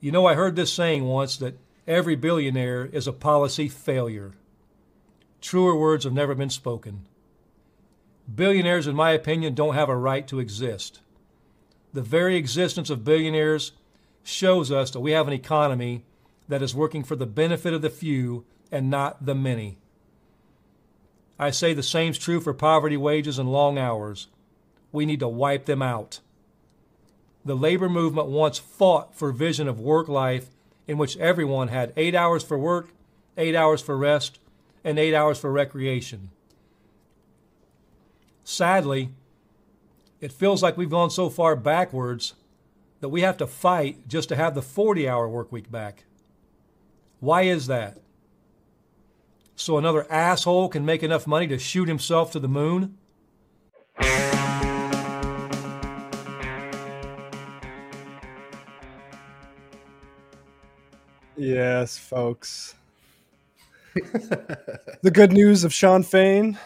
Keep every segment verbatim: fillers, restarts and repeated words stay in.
You know, I heard this saying once that every billionaire is a policy failure. Truer words have never been spoken. Billionaires, in my opinion, don't have a right to exist. The very existence of billionaires shows us that we have an economy that is working for the benefit of the few and not the many. I say the same's true for poverty wages and long hours. We need to wipe them out. The labor movement once fought for a vision of work life in which everyone had eight hours for work, eight hours for rest, and eight hours for recreation. Sadly, it feels like we've gone so far backwards that we have to fight just to have the forty-hour work week back. Why is that? So another asshole can make enough money to shoot himself to the moon? Yes, folks. The good news of Shawn Fain,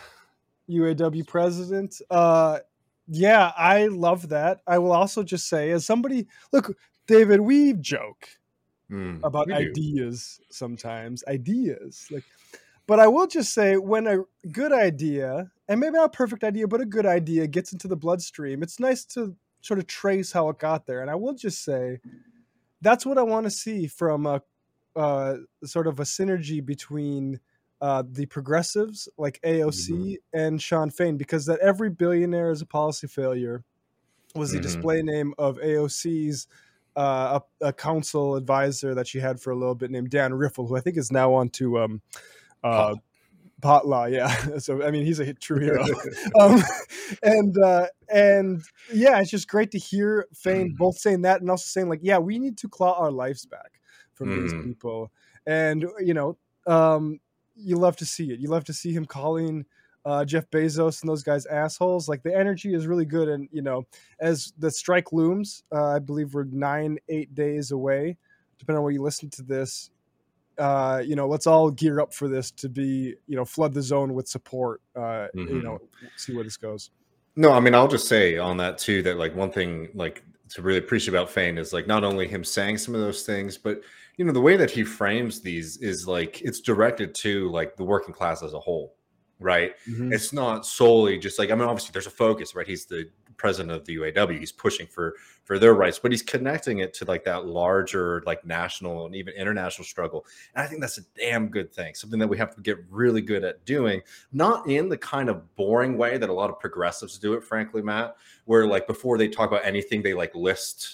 U A W president. Uh, yeah, I love that. I will also just say, as somebody, look, David, we joke mm, about we ideas sometimes, ideas. Like, but I will just say, when a good idea, and maybe not a perfect idea, but a good idea gets into the bloodstream, it's nice to sort of trace how it got there. And I will just say, that's what I want to see from a uh, sort of a synergy between uh, the progressives like A O C mm-hmm. and Shawn Fain, because that every billionaire is a policy failure was the mm-hmm. display name of A O C's uh, a, a council advisor that she had for a little bit named Dan Riffle, who I think is now on to um, uh, Pot Law. Yeah. So, I mean, he's a true hero. um, and, uh, and yeah, it's just great to hear Fain both saying that and also saying like, yeah, we need to claw our lives back from mm. these people. And, you know, um, you love to see it. You love to see him calling uh, Jeff Bezos and those guys assholes. Like, the energy is really good. And, you know, as the strike looms, uh, I believe we're nine, eight days away, depending on where you listen to this. Uh, you know, let's all gear up for this to be, you know, flood the zone with support, uh, mm-hmm. you know, see where this goes. No, I mean, I'll just say on that too, that like one thing like to really appreciate about Fain is like not only him saying some of those things, but, you know, the way that he frames these is like, it's directed to like the working class as a whole, right? Mm-hmm. It's not solely just like, I mean, obviously there's a focus, right? He's the president of the U A W. He's pushing for, for their rights, but he's connecting it to like that larger, like national and even international struggle. And I think that's a damn good thing. Something that we have to get really good at doing, not in the kind of boring way that a lot of progressives do it, frankly, Matt, where like before they talk about anything, they like list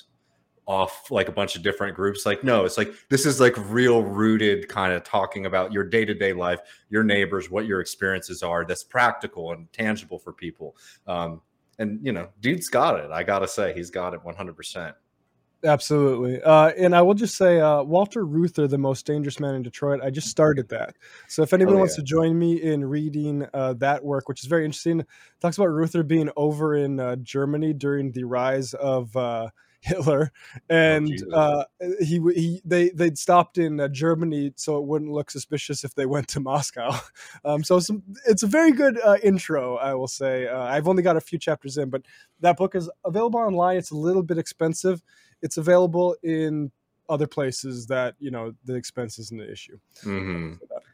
off like a bunch of different groups. Like, no, it's like, this is like real rooted kind of talking about your day-to-day life, your neighbors, what your experiences are, that's practical and tangible for people. Um, And, you know, dude's got it. I got to say, he's got it one hundred percent. Absolutely. Uh, and I will just say, uh, Walter Reuther, The Most Dangerous Man in Detroit, I just started that. So if anyone oh, yeah. wants to join me in reading uh, that work, which is very interesting, it talks about Reuther being over in uh, Germany during the rise of uh, Hitler. And oh, uh, he he they, they'd stopped in uh, Germany so it wouldn't look suspicious if they went to Moscow. Um, so some, it's a very good uh, intro, I will say. Uh, I've only got a few chapters in, but that book is available online. It's a little bit expensive. It's available in other places that, you know, the expense isn't an issue. Mm-hmm.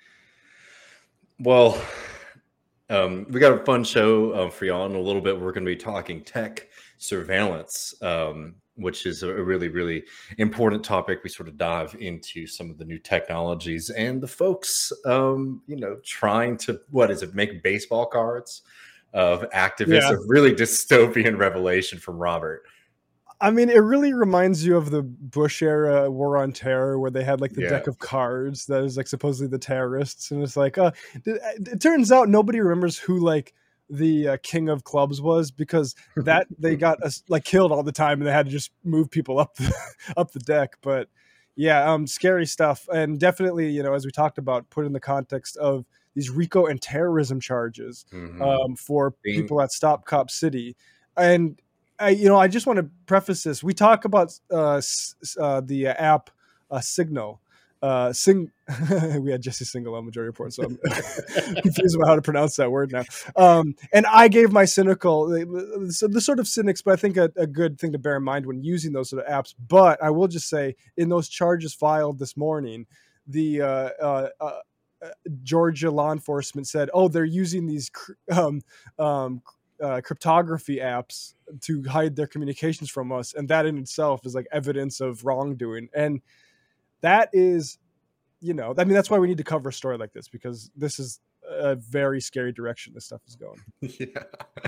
Well, um, we got a fun show uh, for y'all in a little bit. We're going to be talking tech surveillance, um, which is a really, really important topic. We sort of dive into some of the new technologies and the folks, um, you know, trying to, what is it, make baseball cards of activists, yeah. a really dystopian revelation from Robert. I mean, it really reminds you of the Bush era War on Terror, where they had like the yeah. deck of cards that is like supposedly the terrorists, and it's like, uh, it, it turns out nobody remembers who like the uh, king of clubs was, because that they got uh, like killed all the time, and they had to just move people up the, up the deck. But yeah, um, scary stuff, and definitely, you know, as we talked about, put in the context of these RICO and terrorism charges mm-hmm. um, for Being- people at Stop Cop City, and. I, you know, I just want to preface this. We talk about uh, uh, the app uh, Signal, uh, sing. We had Jesse Singal on Majority Report, so I'm confused about how to pronounce that word now. Um, and I gave my cynical, the, the sort of cynics, but I think a, a good thing to bear in mind when using those sort of apps. But I will just say, in those charges filed this morning, the uh, uh, uh, Georgia law enforcement said, "Oh, they're using these um, um, uh, cryptography apps to hide their communications from us," and that in itself is like evidence of wrongdoing. And that is, you know, I mean, that's why we need to cover a story like this, because this is a very scary direction this stuff is going. Yeah.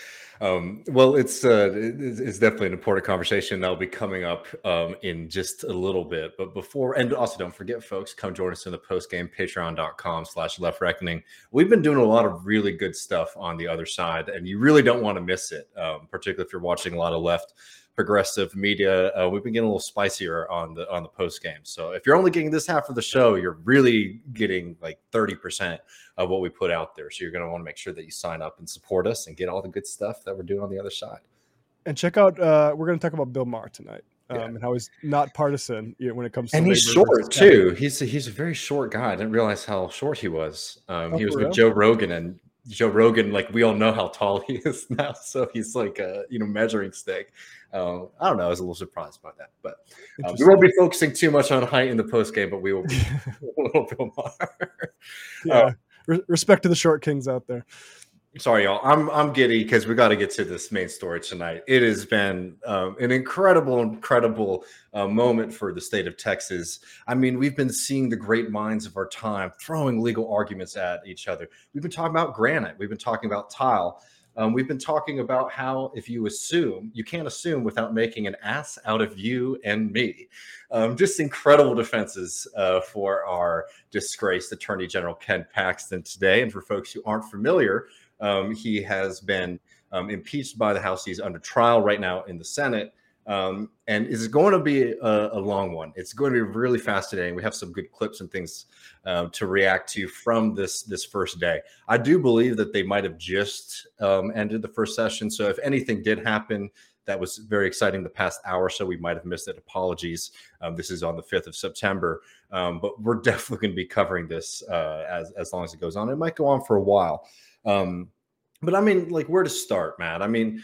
Um, well, it's uh, it's definitely an important conversation that'll be coming up um, in just a little bit. But before, and also don't forget, folks, come join us in the post game, patreon.com slash left reckoning. We've been doing a lot of really good stuff on the other side, and you really don't want to miss it, um, particularly if you're watching a lot of left progressive media. Uh, we've been getting a little spicier on the on the post game. So if you're only getting this half of the show, you're really getting like thirty percent of what we put out there. So you're going to want to make sure that you sign up and support us and get all the good stuff that we're doing on the other side. And check out, uh, we're going to talk about Bill Maher tonight. Um, Yeah. and how he's not partisan, you know, when it comes to and he's labor short versus too. capital. He's a, he's a very short guy. I didn't realize how short he was. Um, Oh, he was for with real? Joe Rogan, and Joe Rogan, like we all know how tall he is now, so he's like a you know measuring stick. Uh, I don't know. I was a little surprised by that, but uh, we Interesting. won't be focusing too much on height in the post game, but we will be a little bit more. Yeah. Uh, Re- respect to the short kings out there. Sorry, y'all. I'm I'm giddy because we got to get to this main story tonight. It has been um, an incredible, incredible uh, moment for the state of Texas. I mean, we've been seeing the great minds of our time throwing legal arguments at each other. We've been talking about granite. We've been talking about tile. Um, we've been talking about how if you assume, you can't assume without making an ass out of you and me. Um, just incredible defenses uh, for our disgraced Attorney General Ken Paxton today. And for folks who aren't familiar, Um, he has been um, impeached by the House. He's under trial right now in the Senate. Um, and it's going to be a, a long one. It's going to be really fascinating. We have some good clips and things uh, to react to from this, this first day. I do believe that they might have just um, ended the first session. So if anything did happen that was very exciting the past hour or so, we might have missed it. Apologies. Um, this is on the fifth of September. Um, but we're definitely going to be covering this uh, as, as long as it goes on. It might go on for a while. Um, but I mean, like, where to start, Matt? I mean,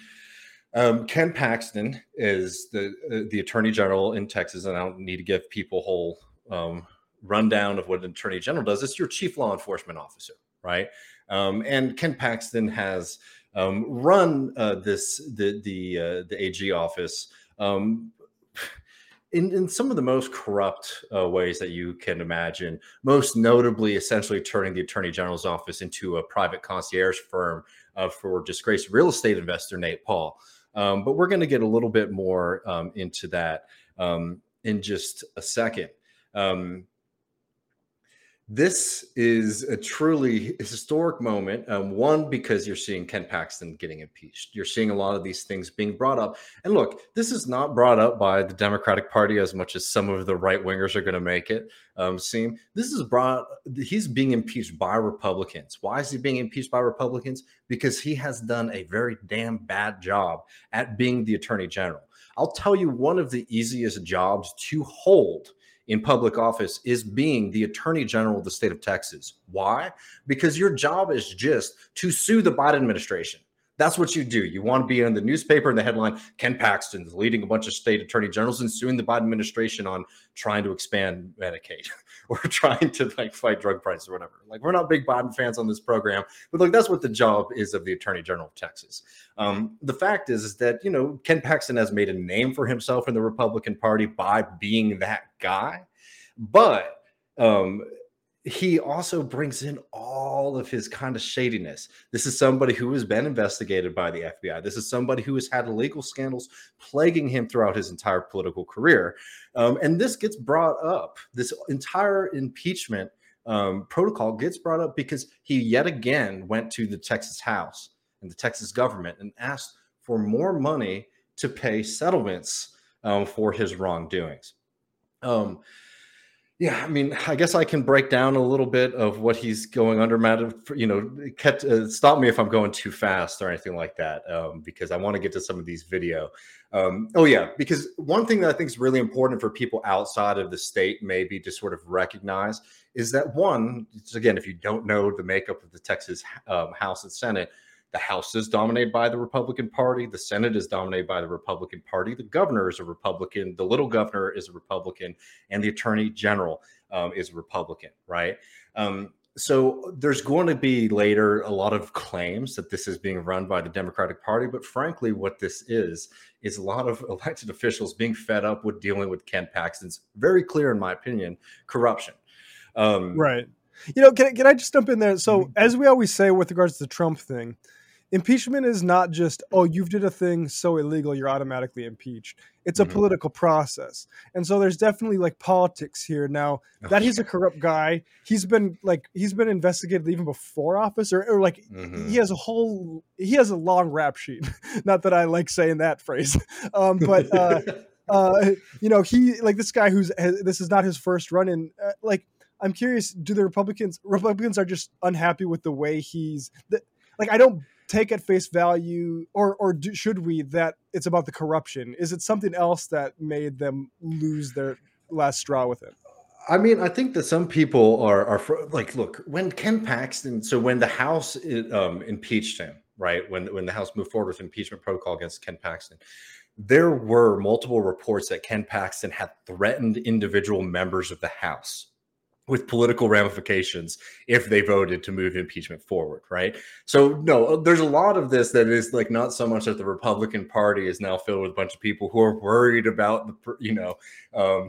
um, Ken Paxton is the uh, the Attorney General in Texas, and I don't need to give people a whole um, rundown of what an Attorney General does. It's your chief law enforcement officer, right? Um, and Ken Paxton has um, run uh, this the the uh, the A G office um, in, in some of the most corrupt uh, ways that you can imagine, most notably essentially turning the Attorney General's office into a private concierge firm uh, for disgraced real estate investor Nate Paul. Um, but we're going to get a little bit more um, into that um, in just a second. Um, This is a truly historic moment. Um, one, because you're seeing Ken Paxton getting impeached. You're seeing a lot of these things being brought up. And look, this is not brought up by the Democratic Party as much as some of the right wingers are going to make it um, seem. This is brought, he's being impeached by Republicans. Why is he being impeached by Republicans? Because he has done a very damn bad job at being the Attorney General. I'll tell you, one of the easiest jobs to hold in public office is being the Attorney General of the state of Texas. Why? Because your job is just to sue the Biden administration. That's what you do. You want to be in the newspaper and the headline, Ken Paxton is leading a bunch of state attorney generals and suing the Biden administration on trying to expand Medicaid or trying to like fight drug prices or whatever. Like, we're not big Biden fans on this program, but like, that's what the job is of the Attorney General of Texas. Um, the fact is, is that, you know, Ken Paxton has made a name for himself in the Republican Party by being that guy, but um, he also brings in all of his kind of shadiness. This is somebody who has been investigated by the F B I. This is somebody who has had legal scandals plaguing him throughout his entire political career. Um, and this gets brought up. This entire impeachment um, protocol gets brought up because he yet again went to the Texas House and the Texas government and asked for more money to pay settlements um, for his wrongdoings. Um, Yeah, I mean, I guess I can break down a little bit of what he's going under. Matt, you know, kept, uh, stop me if I'm going too fast or anything like that, um, because I want to get to some of these video. Um, oh yeah, because one thing that I think is really important for people outside of the state, maybe to sort of recognize, is that one, again, if you don't know the makeup of the Texas um, House and Senate, the House is dominated by the Republican Party. The Senate is dominated by the Republican Party. The governor is a Republican. The little governor is a Republican. And the attorney general um, is a Republican, right? Um, so there's going to be later a lot of claims that this is being run by the Democratic Party. But frankly, what this is, is a lot of elected officials being fed up with dealing with Ken Paxton's, very clear, in my opinion, corruption. Um, right. You know, can, can I just jump in there? So mm-hmm. as we always say with regards to the Trump thing, impeachment is not just, oh, you've did a thing so illegal, you're automatically impeached. It's a Mhm. political process. And so there's definitely like politics here. Now Oh, that he's yeah. a corrupt guy, he's been like, he's been investigated even before office or, or like Mhm. he has a whole, he has a long rap sheet. Not that I like saying that phrase. Um, but, uh, uh, you know, he like this guy who's, has, this is not his first run in, uh, like, I'm curious, do the Republicans, Republicans are just unhappy with the way he's, the, like, I don't take at face value, or or do, should we, that it's about the corruption? Is it something else that made them lose their last straw with it? I mean, I think that some people are are fr- like, look, when Ken Paxton, so when the House um, impeached him, right? When when the House moved forward with impeachment protocol against Ken Paxton, there were multiple reports that Ken Paxton had threatened individual members of the House with political ramifications if they voted to move impeachment forward, right? So no, there's a lot of this that is like not so much that the Republican Party is now filled with a bunch of people who are worried about the, you know, um,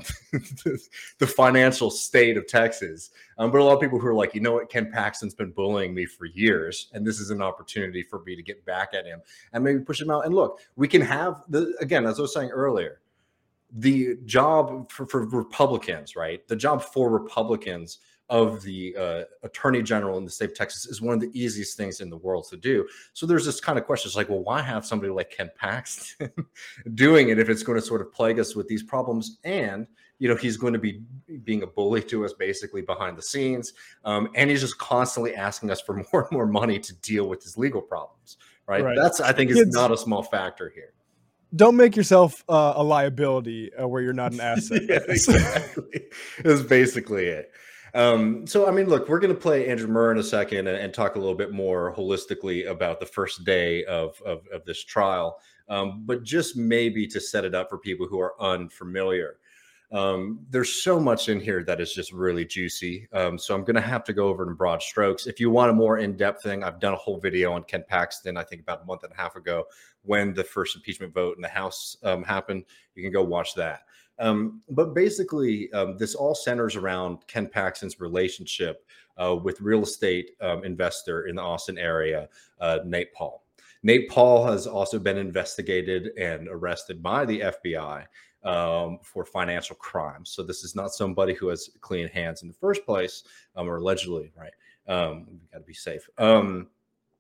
the financial state of Texas, um, but a lot of people who are like, you know what, Ken Paxton's been bullying me for years, and this is an opportunity for me to get back at him and maybe push him out. And look, we can have the, again, as I was saying earlier, the job for, for Republicans, right? The job for Republicans of the uh, attorney general in the state of Texas is one of the easiest things in the world to do. So there's this kind of question. It's like, well, why have somebody like Ken Paxton doing it if it's going to sort of plague us with these problems? And, you know, he's going to be being a bully to us basically behind the scenes. Um, and he's just constantly asking us for more and more money to deal with his legal problems, right? Right. That's, I think, is Kids- not a small factor here. Don't make yourself uh, a liability uh, where you're not an asset. Yeah, exactly. That's basically it. Um, so, I mean, look, we're going to play Andrew Murr in a second and, and talk a little bit more holistically about the first day of, of, of this trial. Um, but just maybe to set it up for people who are unfamiliar. Um, there's so much in here that is just really juicy. Um, so I'm going to have to go over it in broad strokes. If you want a more in-depth thing, I've done a whole video on Ken Paxton, I think about a month and a half ago, when the first impeachment vote in the House um, happened. You can go watch that. Um, but basically, um, this all centers around Ken Paxton's relationship uh, with real estate um, investor in the Austin area, uh, Nate Paul. Nate Paul has also been investigated and arrested by the F B I um, for financial crimes. So this is not somebody who has clean hands in the first place, um, or allegedly, right? Um, we got to be safe. Um,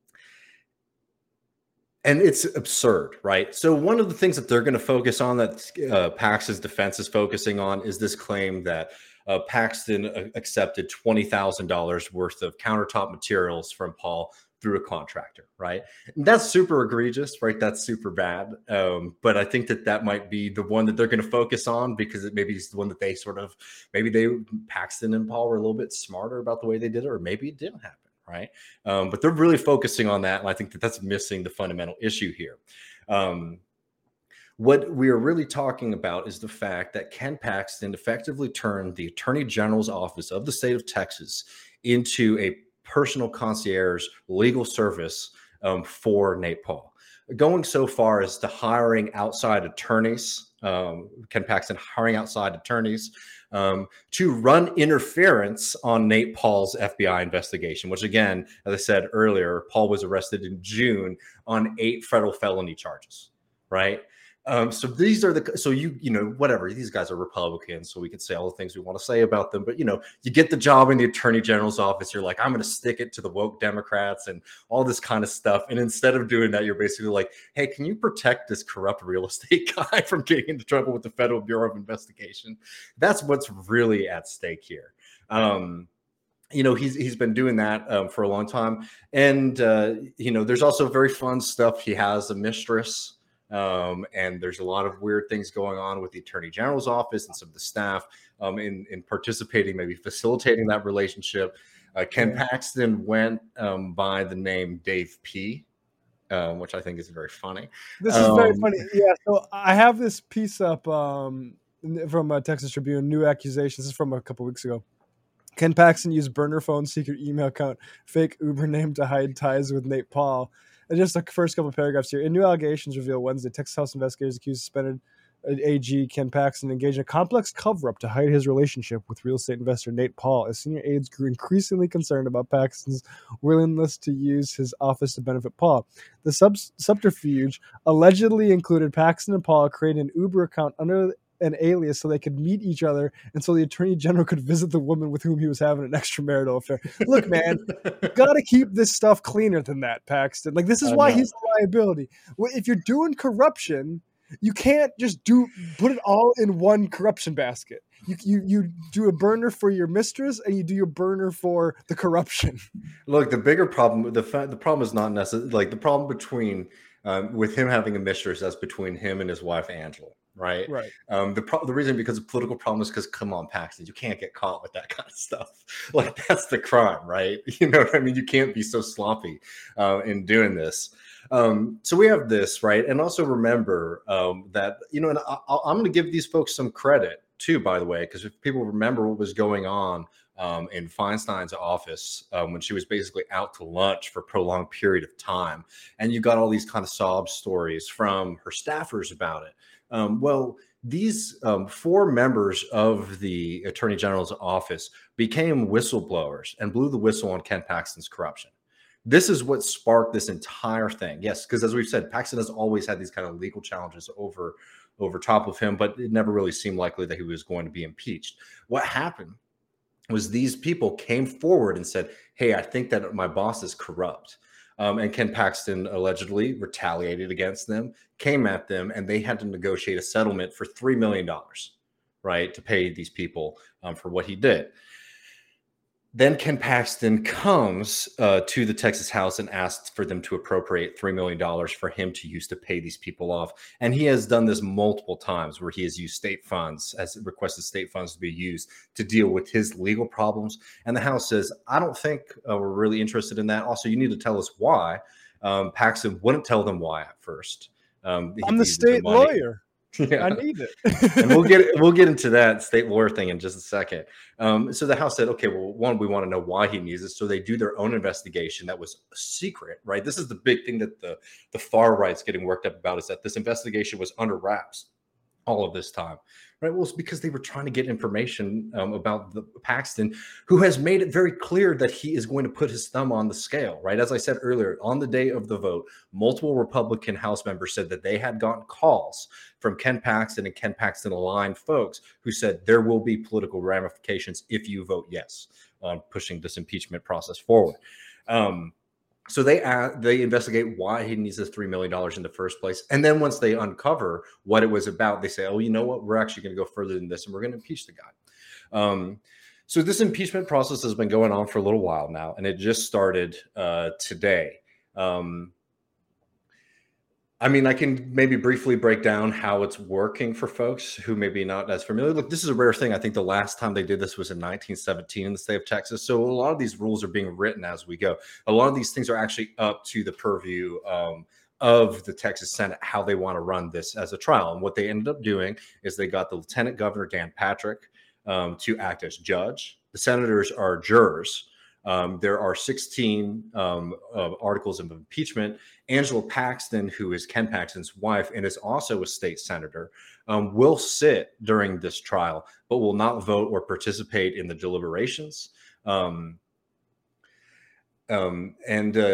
and it's absurd, right? So one of the things that they're going to focus on, that uh, Pax's defense is focusing on, is this claim that uh, Paxton uh, accepted twenty thousand dollars worth of countertop materials from Paul through a contractor, right? And that's super egregious, right? That's super bad. Um, but I think that that might be the one that they're going to focus on, because it maybe is the one that they sort of, maybe they, Paxton and Paul were a little bit smarter about the way they did it, or maybe it didn't happen, right? Um, but they're really focusing on that. And I think that that's missing the fundamental issue here. Um, What we are really talking about is the fact that Ken Paxton effectively turned the Attorney General's office of the state of Texas into a personal concierge legal service um, for Nate Paul, going so far as to hiring outside attorneys, um, Ken Paxton hiring outside attorneys um, to run interference on Nate Paul's F B I investigation, which, again, as I said earlier, Paul was arrested in June on eight federal felony charges, right? Um, so these are the so you you know whatever, these guys are Republicans, so we can say all the things we want to say about them. But you know, you get the job in the Attorney General's office, you're like, I'm going to stick it to the woke Democrats and all this kind of stuff. And instead of doing that, you're basically like, hey, can you protect this corrupt real estate guy from getting into trouble with the Federal Bureau of Investigation? That's what's really at stake here. Um, you know, he's he's been doing that um, for a long time, and uh, you know, there's also very fun stuff. He has a mistress. Um, and there's a lot of weird things going on with the Attorney General's office and some of the staff um, in, in participating, maybe facilitating that relationship. Uh, Ken yeah. Paxton went um, by the name Dave P., um, which I think is very funny. This is um, very funny. Yeah, so I have this piece up um, from uh, Texas Tribune, new accusations. This is from a couple weeks ago. Ken Paxton used burner phone, secret email account, fake Uber name to hide ties with Nate Paul. And just the first couple of paragraphs here. In new allegations revealed Wednesday, Texas House investigators accused suspended A G Ken Paxton engaged in a complex cover-up to hide his relationship with real estate investor Nate Paul, as senior aides grew increasingly concerned about Paxton's willingness to use his office to benefit Paul. The sub- subterfuge allegedly included Paxton and Paul creating an Uber account under an alias so they could meet each other and so the Attorney General could visit the woman with whom he was having an extramarital affair. Look, man, you got to keep this stuff cleaner than that, Paxton. Like, this is why he's a liability. If you're doing corruption, you can't just do put it all in one corruption basket. You you you do a burner for your mistress and you do your burner for the corruption. Look, the bigger problem, the fa- the problem is not necessarily like the problem between um, with him having a mistress. That's between him and his wife Angela. Right. Right. Um, the pro- the reason because of political problems, because come on, Paxton, you can't get caught with that kind of stuff. Like, that's the crime, right? You know what I mean? You can't be so sloppy uh, in doing this. Um, so we have this, right? And also remember um, that, you know, and I, I'm going to give these folks some credit too, by the way, because if people remember what was going on um, in Feinstein's office um, when she was basically out to lunch for a prolonged period of time, and you got all these kind of sob stories from her staffers about it. Um, well, these um, four members of the Attorney General's office became whistleblowers and blew the whistle on Ken Paxton's corruption. This is what sparked this entire thing. Yes, because as we've said, Paxton has always had these kind of legal challenges over, over top of him, but it never really seemed likely that he was going to be impeached. What happened was these people came forward and said, hey, I think that my boss is corrupt. Um, and Ken Paxton allegedly retaliated against them, came at them, and they had to negotiate a settlement for three million dollars, right, to pay these people um, for what he did. Then Ken Paxton comes uh, to the Texas House and asks for them to appropriate three million dollars for him to use to pay these people off. And he has done this multiple times where he has used state funds, has requested state funds to be used to deal with his legal problems. And the House says, I don't think uh, we're really interested in that. Also, you need to tell us why. Um, Paxton wouldn't tell them why at first. Um, I'm the state the lawyer. Yeah. I need it. And we'll get we'll get into that state lawyer thing in just a second. Um, so the House said, okay, well, one, we want to know why he needs it. So they do their own investigation that was secret, right? This is the big thing that the, the far right's getting worked up about, is that this investigation was under wraps all of this time, right? Well, it's because they were trying to get information um, about the Paxton, who has made it very clear that he is going to put his thumb on the scale, right? As I said earlier, on the day of the vote, multiple Republican House members said that they had gotten calls from Ken Paxton and Ken Paxton aligned folks who said there will be political ramifications if you vote yes on pushing this impeachment process forward. Um, So they uh, they investigate why he needs this three million dollars in the first place. And then once they uncover what it was about, they say, oh, you know what? We're actually going to go further than this, and we're going to impeach the guy. Um, so this impeachment process has been going on for a little while now, and it just started uh, today. Um, I mean, I can maybe briefly break down how it's working for folks who may be not as familiar. Look, this is a rare thing. I think the last time they did this was in nineteen seventeen in the state of Texas. So a lot of these rules are being written as we go. A lot of these things are actually up to the purview um, of the Texas Senate, how they want to run this as a trial. And what they ended up doing is they got the Lieutenant Governor, Dan Patrick, um, to act as judge. The senators are jurors. Um, there are sixteen um, uh, articles of impeachment. Angela Paxton, who is Ken Paxton's wife and is also a state senator, um, will sit during this trial, but will not vote or participate in the deliberations. Um, um, and uh,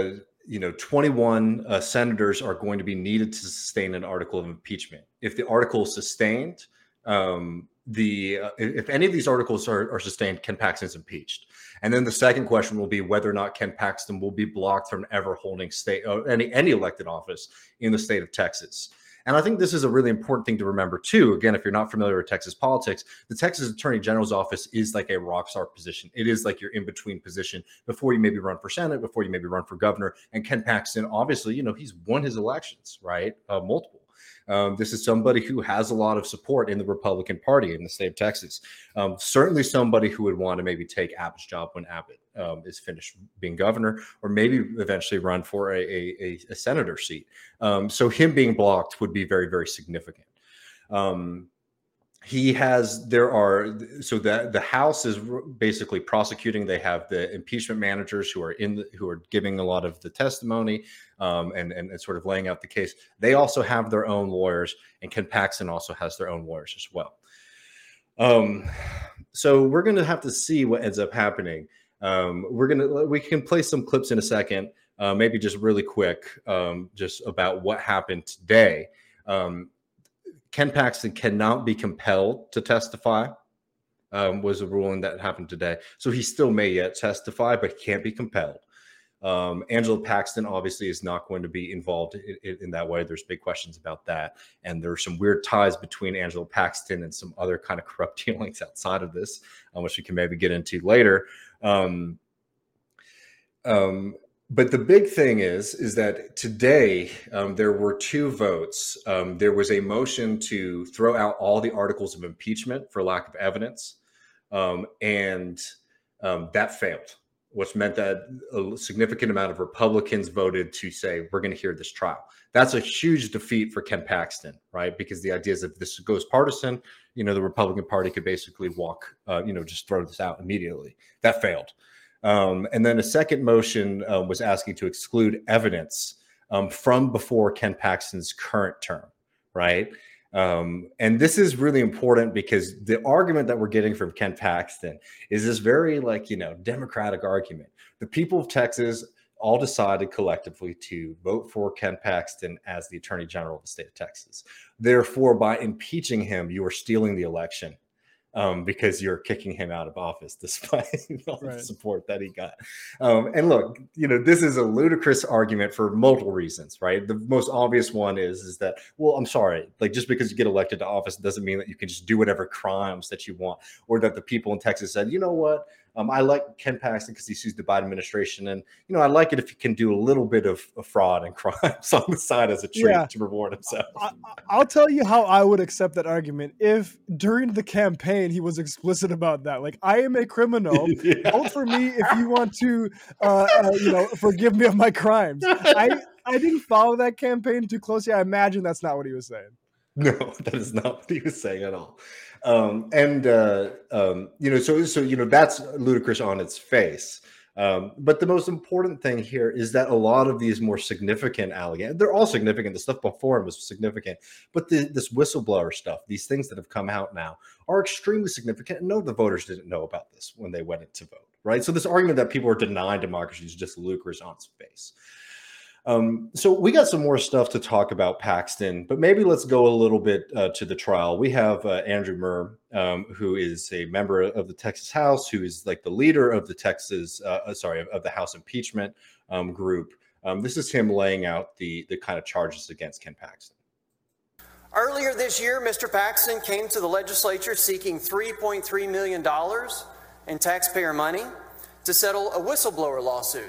you know, twenty-one uh, senators are going to be needed to sustain an article of impeachment. If the article is sustained, um, the uh, if any of these articles are, are sustained, Ken Paxton is impeached. And then the second question will be whether or not Ken Paxton will be blocked from ever holding state uh, any any elected office in the state of Texas. And I think this is a really important thing to remember, too. Again, if you're not familiar with Texas politics, the Texas Attorney General's office is like a rock star position. It is like your in-between position before you maybe run for Senate, before you maybe run for governor. And Ken Paxton, obviously, you know, he's won his elections, right? Uh, multiple. Um, this is somebody who has a lot of support in the Republican Party in the state of Texas. Um, certainly somebody who would want to maybe take Abbott's job when Abbott um, is finished being governor, or maybe eventually run for a, a, a senator seat. Um, so him being blocked would be very, very significant. Um, he has, there are, so that the House is basically prosecuting. They have the impeachment managers who are in, the, who are giving a lot of the testimony um, and, and, and sort of laying out the case. They also have their own lawyers, and Ken Paxton also has their own lawyers as well. Um, so we're going to have to see what ends up happening. Um, we're going to, we can play some clips in a second, uh, maybe just really quick, um, just about what happened today. Um, Ken Paxton cannot be compelled to testify, um, was a ruling that happened today. So he still may yet testify, but he can't be compelled. Um, Angela Paxton obviously is not going to be involved in, in, in that way. There's big questions about that. And there are some weird ties between Angela Paxton and some other kind of corrupt dealings outside of this, um, which we can maybe get into later. Um, um, But the big thing is, is that today um, there were two votes. Um, there was a motion to throw out all the articles of impeachment for lack of evidence. Um, and um, that failed, which meant that a significant amount of Republicans voted to say, we're going to hear this trial. That's a huge defeat for Ken Paxton, right? Because the idea is if this goes partisan, you know, the Republican Party could basically walk, uh, you know, just throw this out immediately. That failed. Um, and then a second motion uh, was asking to exclude evidence um, from before Ken Paxton's current term, right? Um, and this is really important because the argument that we're getting from Ken Paxton is this very, like, you know, Democratic argument. The people of Texas all decided collectively to vote for Ken Paxton as the Attorney General of the state of Texas. Therefore, by impeaching him, you are stealing the election. Um, because you're kicking him out of office despite all right. the support that he got. Um, and look, you know, this is a ludicrous argument for multiple reasons, right? The most obvious one is, is that, well, I'm sorry, like just because you get elected to office doesn't mean that you can just do whatever crimes that you want, or that the people in Texas said, you know what, um, I like Ken Paxton because he sues the Biden administration. And, you know, I like it if he can do a little bit of, of fraud and crimes on the side as a treat yeah. to reward himself. I, I'll tell you how I would accept that argument if during the campaign he was explicit about that. Like, I am a criminal. yeah. Vote for me if you want to, uh, uh, you know, forgive me of my crimes. I, I didn't follow that campaign too closely. I imagine that's not what he was saying. No, that is not what he was saying at all. Um, and, uh, um, you know, so, so, you know, that's ludicrous on its face. Um, but the most important thing here is that a lot of these more significant allegations, they're all significant. The stuff before him was significant, but the, this whistleblower stuff, these things that have come out now are extremely significant. And no, the voters didn't know about this when they went in to vote, right? So this argument that people are denying democracy is just ludicrous on its face. Um, so we got some more stuff to talk about Paxton, but maybe let's go a little bit uh, to the trial. We have uh, Andrew Murr, um, who is a member of the Texas House, who is like the leader of the Texas, uh, sorry, of, of the House impeachment um, group. Um, this is him laying out the, the kind of charges against Ken Paxton. Earlier this year, Mister Paxton came to the legislature seeking three point three million dollars in taxpayer money to settle a whistleblower lawsuit.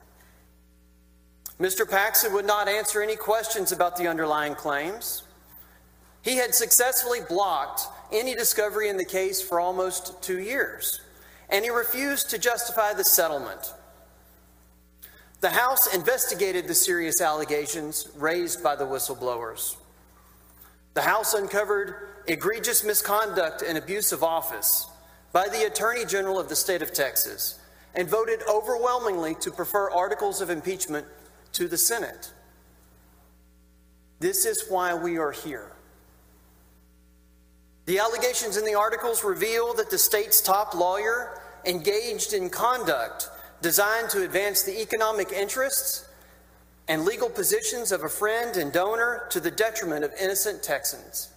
Mister Paxton would not answer any questions about the underlying claims. He had successfully blocked any discovery in the case for almost two years, and he refused to justify the settlement. The House investigated the serious allegations raised by the whistleblowers. The House uncovered egregious misconduct and abuse of office by the Attorney General of the state of Texas and voted overwhelmingly to prefer articles of impeachment to the Senate. This is why we are here. The allegations in the articles reveal that the state's top lawyer engaged in conduct designed to advance the economic interests and legal positions of a friend and donor to the detriment of innocent Texans.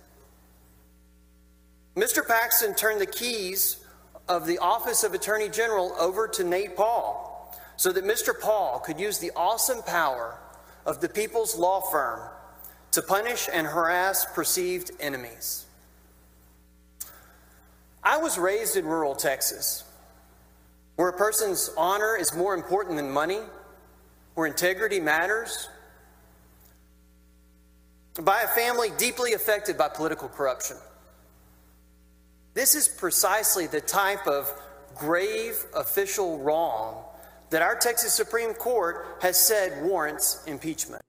Mister Paxton turned the keys of the Office of Attorney General over to Nate Paul so that Mister Paul could use the awesome power of the People's Law Firm to punish and harass perceived enemies. I was raised in rural Texas, where a person's honor is more important than money, where integrity matters, by a family deeply affected by political corruption. This is precisely the type of grave official wrong that our Texas Supreme Court has said warrants impeachment.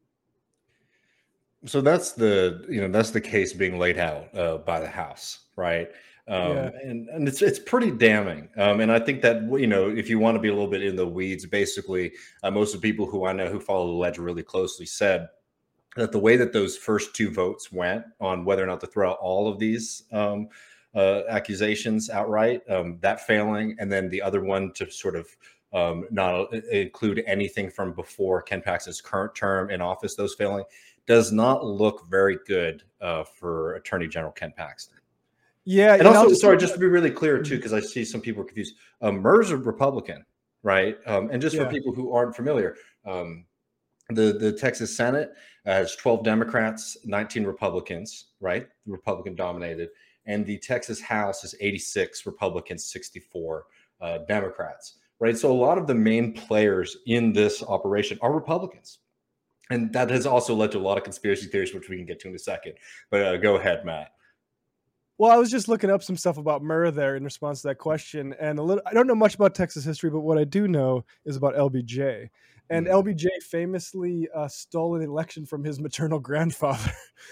So that's the, you know, that's the case being laid out uh, by the House, right? Um, Yeah. and, and it's, it's pretty damning. Um, and I think that, you know, if you want to be a little bit in the weeds, basically, uh, most of the people who I know who follow the ledger really closely said that the way that those first two votes went on whether or not to throw out all of these um, uh, accusations outright, um, that failing, and then the other one to sort of um, not include anything from before Ken Paxton's current term in office, those failing, does not look very good uh, for Attorney General Ken Paxton. Yeah, And you know, also, just- sorry, just to be really clear too, because I see some people are confused. Um, Murr's a Republican, right? Um, and just Yeah. for people who aren't familiar, um, the the Texas Senate has twelve Democrats, nineteen Republicans, right? Republican dominated, and the Texas House is eighty-six Republicans, sixty-four uh, Democrats, right? So a lot of the main players in this operation are Republicans. And that has also led to a lot of conspiracy theories, which we can get to in a second. But uh, go ahead, Matt. Well, I was just looking up some stuff about Murr there in response to that question, and a little. I don't know much about Texas history, but what I do know is about L B J. And Mm. L B J famously uh, stole an election from his maternal grandfather,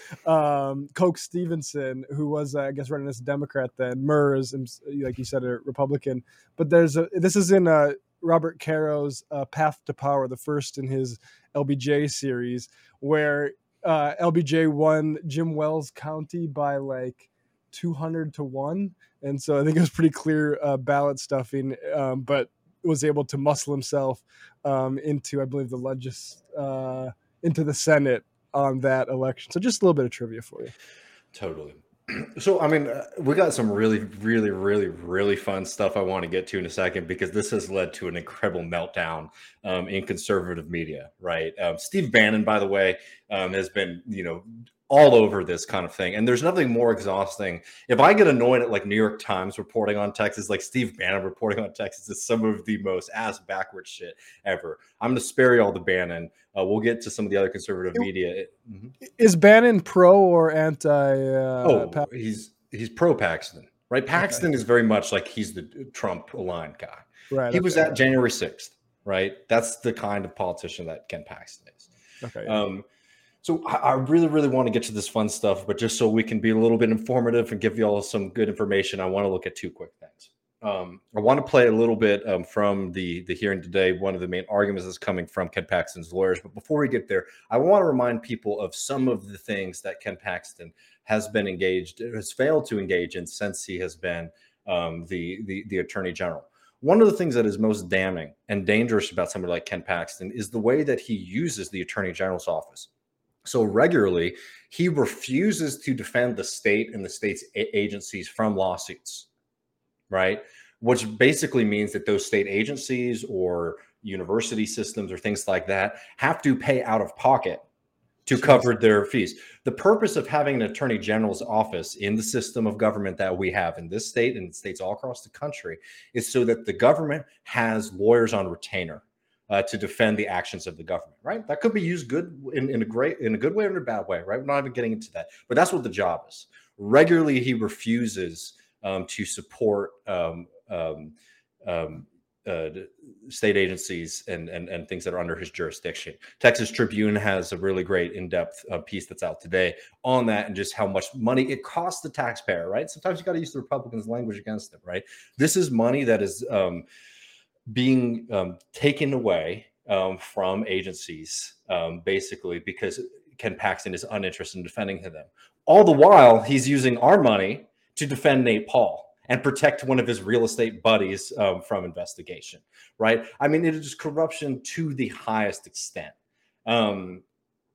um, Coke Stevenson, who was, uh, I guess, running as a Democrat then. Murr is, like you said, a Republican. But there's a. This is in uh, Robert Caro's uh, Path to Power, the first in his L B J series, where uh, L B J won Jim Wells County by like two hundred to one. And so I think it was pretty clear uh, ballot stuffing, um, but was able to muscle himself um, into, I believe, the legis, uh, into the Senate on that election. So just a little bit of trivia for you. Totally. So, I mean, uh, we got some really, really, really, really fun stuff I want to get to in a second, because this has led to an incredible meltdown um, in conservative media, right? Um, Steve Bannon, by the way, um, has been, you know, all over this kind of thing. And there's nothing more exhausting. If I get annoyed at like New York Times reporting on Texas, like Steve Bannon reporting on Texas is some of the most ass backwards shit ever. I'm going to spare you all the Bannon. Uh, we'll get to some of the other conservative media. Mm-hmm. Is Bannon pro or anti? Uh, Oh, pa- he's he's pro Paxton, right? Paxton okay. is very much like he's the Trump aligned guy. Right. He okay. was at January sixth, right? That's the kind of politician that Ken Paxton is. Okay. Um, so I, I really, really want to get to this fun stuff, but just so we can be a little bit informative and give you all some good information, I want to look at two quick things. Um, I want to play a little bit um, from the, the hearing today. One of the main arguments is coming from Ken Paxton's lawyers. But before we get there, I want to remind people of some of the things that Ken Paxton has been engaged, has failed to engage in since he has been um, the, the, the Attorney General. One of the things that is most damning and dangerous about somebody like Ken Paxton is the way that he uses the Attorney General's office. So regularly, he refuses to defend the state and the state's agencies from lawsuits, right? Which basically means that those state agencies or university systems or things like that have to pay out of pocket to cover their fees. The purpose of having an attorney general's office in the system of government that we have in this state and states all across the country is so that the government has lawyers on retainer uh, to defend the actions of the government, right? That could be used good in, in a great, in a good way or in a bad way, right? We're not even getting into that, but that's what the job is. Regularly, he refuses um, to support um, um, um, uh, state agencies and, and, and things that are under his jurisdiction. Texas Tribune has a really great in-depth uh, piece that's out today on that and just how much money it costs the taxpayer, right? Sometimes you got to use the Republicans' language against them, right? This is money that is um, being um, taken away um, from agencies, um, basically because Ken Paxton is uninterested in defending them. All the while, he's using our money to defend Nate Paul and protect one of his real estate buddies um, from investigation, right? I mean, it is corruption to the highest extent. Um,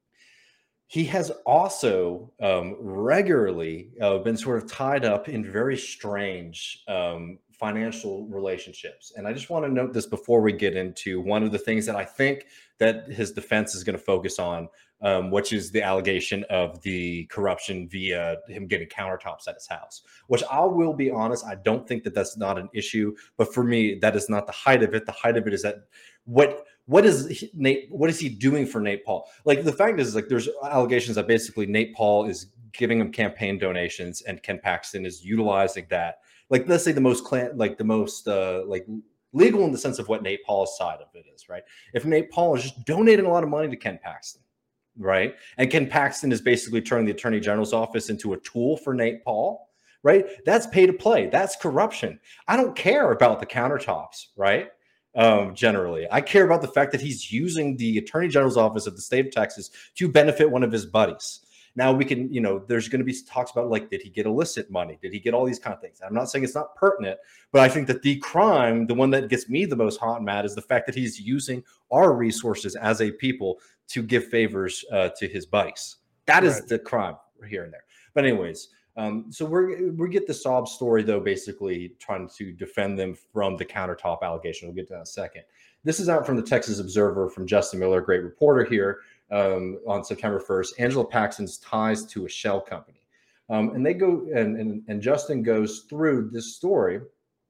he has also um, regularly uh, been sort of tied up in very strange um, financial relationships. And I just want to note this before we get into one of the things that I think that his defense is going to focus on, um, which is the allegation of the corruption via him getting countertops at his house, which I will be honest, I don't think that that's not an issue. But for me, that is not the height of it. The height of it is that what what is Nate, what is he doing for Nate Paul? Like, the fact is, like, there's allegations that basically Nate Paul is giving him campaign donations and Ken Paxton is utilizing that. Like, let's say the most clan, like the most uh, like legal in the sense of what Nate Paul's side of it is, right? If Nate Paul is just donating a lot of money to Ken Paxton, right? And Ken Paxton is basically turning the Attorney General's office into a tool for Nate Paul, right? That's pay to play. That's corruption. I don't care about the countertops, right? Um, generally, I care about the fact that he's using the Attorney General's office of the state of Texas to benefit one of his buddies. Now we can, you know, there's going to be talks about, like, did he get illicit money? Did he get all these kind of things? I'm not saying it's not pertinent, but I think that the crime, the one that gets me the most hot and mad, is the fact that he's using our resources as a people to give favors uh, to his buddies. That is right. The crime here and there. But anyways, um, so we're we get the sob story, though, basically trying to defend them from the countertop allegation. We'll get to that in a second. This is out from the Texas Observer from Justin Miller, great reporter here. Um, on September first, Angela Paxton's ties to a shell company. Um, and they go and, and, and Justin goes through this story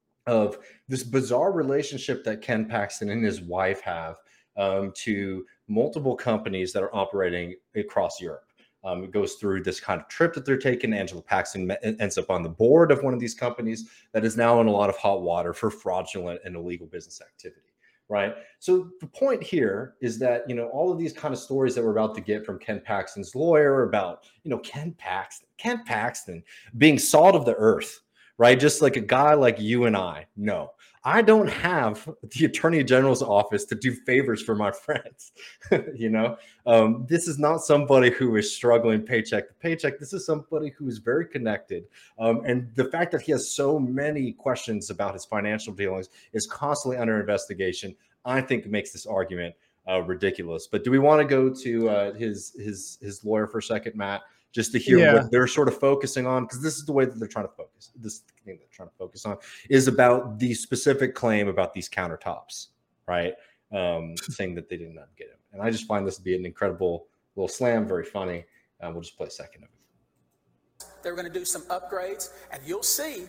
of this bizarre relationship that Ken Paxton and his wife have um, to multiple companies that are operating across Europe. Um, it goes through this kind of trip that they're taking. Angela Paxton ends up on the board of one of these companies that is now in a lot of hot water for fraudulent and illegal business activity. Right. So the point here is that, you know, all of these kind of stories that we're about to get from Ken Paxton's lawyer about, you know, Ken Paxton, Ken Paxton being salt of the earth, right? Just like a guy like you and I. No, I don't have the Attorney General's office to do favors for my friends. you know, um, this is not somebody who is struggling paycheck to paycheck. This is somebody who is very connected. Um, and the fact that he has so many questions about his financial dealings, is constantly under investigation, I think makes this argument uh, ridiculous. But do we want to go to uh, his his his lawyer for a second, Matt, just to hear yeah. what they're sort of focusing on? Because this is the way that they're trying to focus. This thing they're trying to focus on is about the specific claim about these countertops, right? Um, saying that they did not get him. And I just find this to be an incredible little slam, very funny. Uh, we'll just play a second of it. They're going to do some upgrades, and you'll see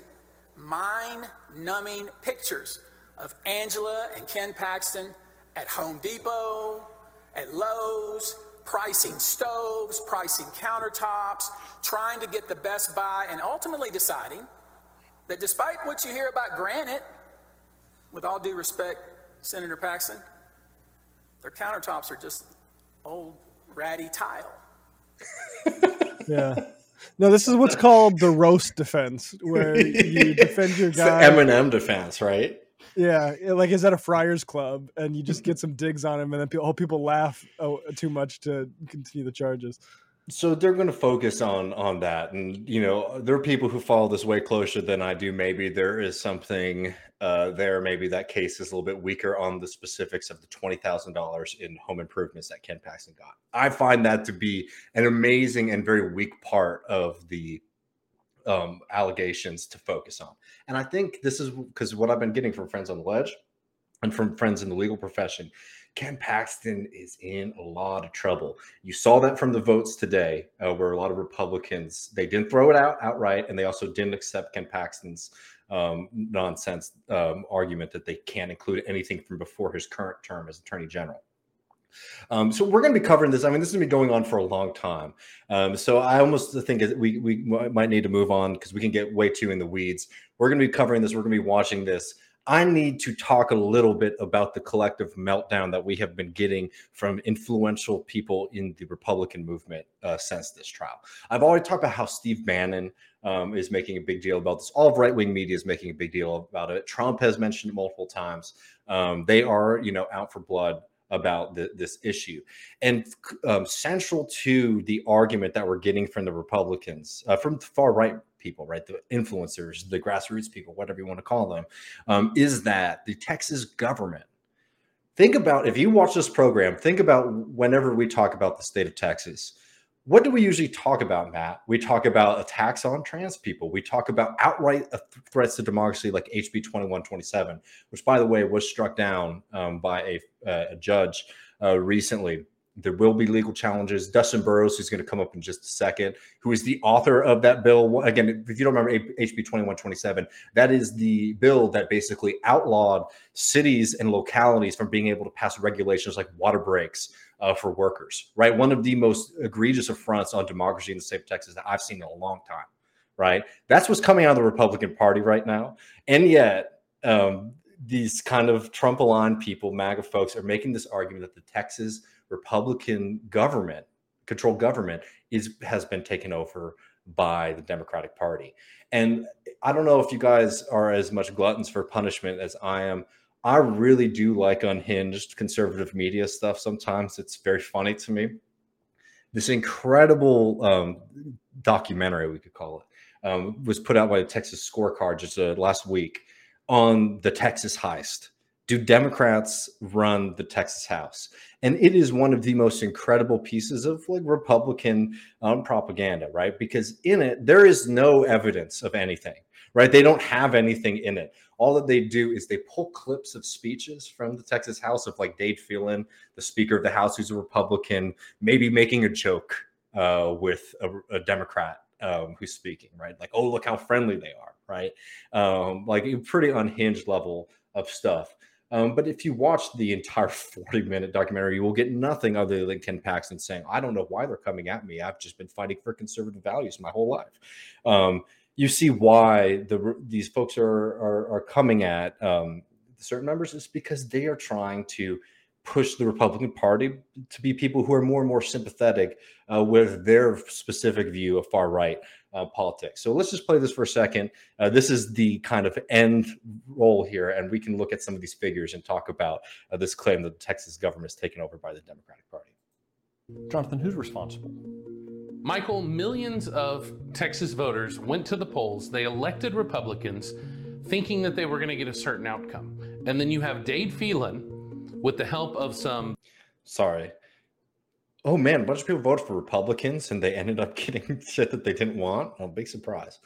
mind-numbing pictures of Angela and Ken Paxton at Home Depot, at Lowe's, pricing stoves, pricing countertops, trying to get the best buy, and ultimately deciding that despite what you hear about granite, with all due respect, Senator Paxton, their countertops are just old ratty tile. Yeah. No, this is what's called the roast defense, where you defend your guy. It's the M and M defense, right? Yeah, like he's at a Friars Club, and you just get some digs on him, and then people, people laugh oh, too much to continue the charges. So they're going to focus on on that, and you know, there are people who follow this way closer than I do. Maybe there is something uh, there. Maybe that case is a little bit weaker on the specifics of the twenty thousand dollars in home improvements that Ken Paxton got. I find that to be an amazing and very weak part of the um, allegations to focus on. And I think this is because what I've been getting from friends on the ledge and from friends in the legal profession, Ken Paxton is in a lot of trouble. You saw that from the votes today, uh, where a lot of Republicans, they didn't throw it out outright, and they also didn't accept Ken Paxton's um, nonsense um, argument that they can't include anything from before his current term as Attorney General. Um, so we're going to be covering this. I mean, this has been going on for a long time. Um, so I almost think that we we might need to move on because we can get way too in the weeds. We're going to be covering this. We're going to be watching this. I need to talk a little bit about the collective meltdown that we have been getting from influential people in the Republican movement uh, since this trial. I've already talked about how Steve Bannon um, is making a big deal about this. All of right-wing media is making a big deal about it. Trump has mentioned it multiple times. Um, they are, you know, out for blood about the, this issue. And um, central to the argument that we're getting from the Republicans, uh, from the far right people, right, the influencers, the grassroots people, whatever you want to call them, um, is that the Texas government, think about, if you watch this program, think about whenever we talk about the state of Texas, what do we usually talk about, Matt? We talk about attacks on trans people. We talk about outright threats to democracy like H B twenty-one twenty-seven, which, by the way, was struck down um, by a, uh, a judge uh, recently. There will be legal challenges. Dustin Burrows, who's going to come up in just a second, who is the author of that bill. Again, if you don't remember H B twenty-one twenty-seven, that is the bill that basically outlawed cities and localities from being able to pass regulations like water breaks uh, for workers, right? One of the most egregious affronts on democracy in the state of Texas that I've seen in a long time, right? That's what's coming out of the Republican Party right now. And yet, um, these kind of Trump-aligned people, MAGA folks, are making this argument that the Texas Republican government, controlled government, is has been taken over by the Democratic Party. And I don't know if you guys are as much gluttons for punishment as I am. I really do like unhinged conservative media stuff. Sometimes it's very funny to me. This incredible um, documentary, we could call it, um, was put out by the Texas Scorecard just uh, last week on the Texas heist. Do Democrats run the Texas House? And it is one of the most incredible pieces of like Republican um, propaganda, right? Because in it, there is no evidence of anything, right? They don't have anything in it. All that they do is they pull clips of speeches from the Texas House of like Dade Phelan, the Speaker of the House, who's a Republican, maybe making a joke uh, with a, a Democrat um, who's speaking, right? Like, oh, look how friendly they are, right? Um, like a pretty unhinged level of stuff. Um, but if you watch the entire forty minute documentary, you will get nothing other than Ken Paxton saying, I don't know why they're coming at me. I've just been fighting for conservative values my whole life. Um, you see why the, these folks are, are, are coming at um, certain members is because they are trying to push the Republican Party to be people who are more and more sympathetic uh, with their specific view of far right uh, politics. So let's just play this for a second. Uh, this is the kind of end roll here, and we can look at some of these figures and talk about uh, this claim that the Texas government is taken over by the Democratic Party. Jonathan, who's responsible? Michael, millions of Texas voters went to the polls. They elected Republicans thinking that they were going to get a certain outcome. And then you have Dade Phelan with the help of some... Sorry. Oh, man, a bunch of people voted for Republicans and they ended up getting shit that they didn't want. Oh, big surprise.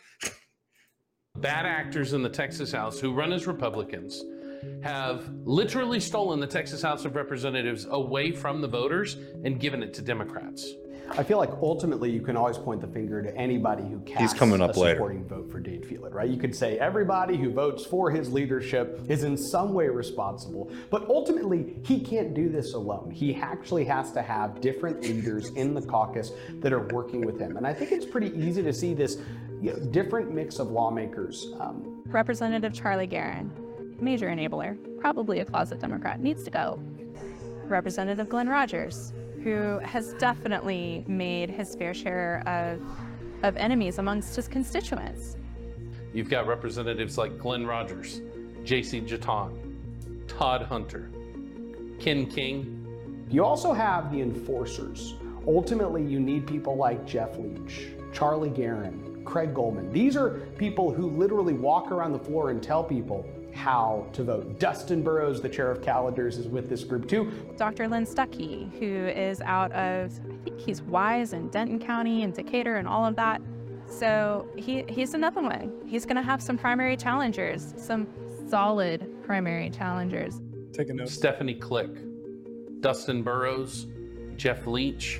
Bad actors in the Texas House who run as Republicans have literally stolen the Texas House of Representatives away from the voters and given it to Democrats. I feel like ultimately you can always point the finger to anybody who casts He's coming up a later. supporting vote for Dade Phelan, right? You could say everybody who votes for his leadership is in some way responsible, but ultimately he can't do this alone. He actually has to have different leaders in the caucus that are working with him. And I think it's pretty easy to see this you know, different mix of lawmakers. Um, Representative Charlie Guerin, major enabler, probably a closet Democrat, needs to go. Representative Glenn Rogers, who has definitely made his fair share of, of enemies amongst his constituents. You've got representatives like Glenn Rogers, J C Jeton, Todd Hunter, Ken King. You also have the enforcers. Ultimately, you need people like Jeff Leach, Charlie Guerin, Craig Goldman. These are people who literally walk around the floor and tell people how to vote. Dustin Burrows, the chair of calendars, is with this group too. Doctor Lynn Stuckey, who is out of, I think he's Wise in Denton County and Decatur and all of that. So he, he's another one. He's gonna have some primary challengers, some solid primary challengers. Take a note. Stephanie Click, Dustin Burrows, Jeff Leach.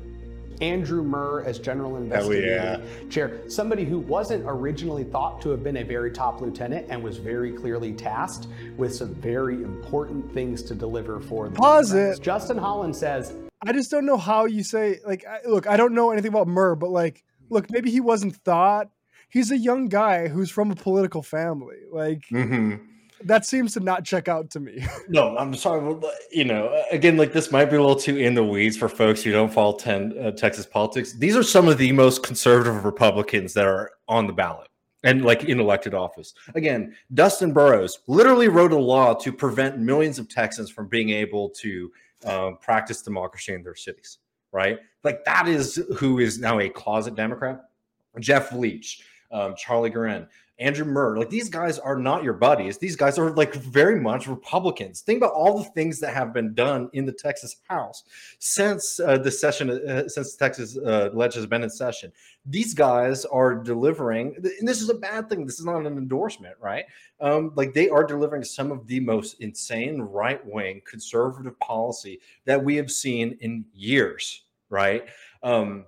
Andrew Murr as general investigator yeah. chair, somebody who wasn't originally thought to have been a very top lieutenant and was very clearly tasked with some very important things to deliver for the Pause Democrats. it. Justin Holland says, I just don't know how you say, like, I, look, I don't know anything about Murr, but like, look, maybe he wasn't thought. He's a young guy who's from a political family. Like, Mm-hmm. that seems to not check out to me. No, I'm sorry. but, You know, again, like this might be a little too in the weeds for folks who don't follow ten, uh, Texas politics. These are some of the most conservative Republicans that are on the ballot and like in elected office. Again, Dustin Burrows literally wrote a law to prevent millions of Texans from being able to um, practice democracy in their cities, right? Like that is who is now a closet Democrat. Jeff Leach, um, Charlie Guerin. Andrew Murr. Like, these guys are not your buddies. These guys are like very much Republicans. Think about all the things that have been done in the Texas House since uh, the session, uh, since the Texas uh, legislature has been in session. These guys are delivering, and this is a bad thing. This is not an endorsement, right? Um, like, they are delivering some of the most insane right-wing conservative policy that we have seen in years, right? Um,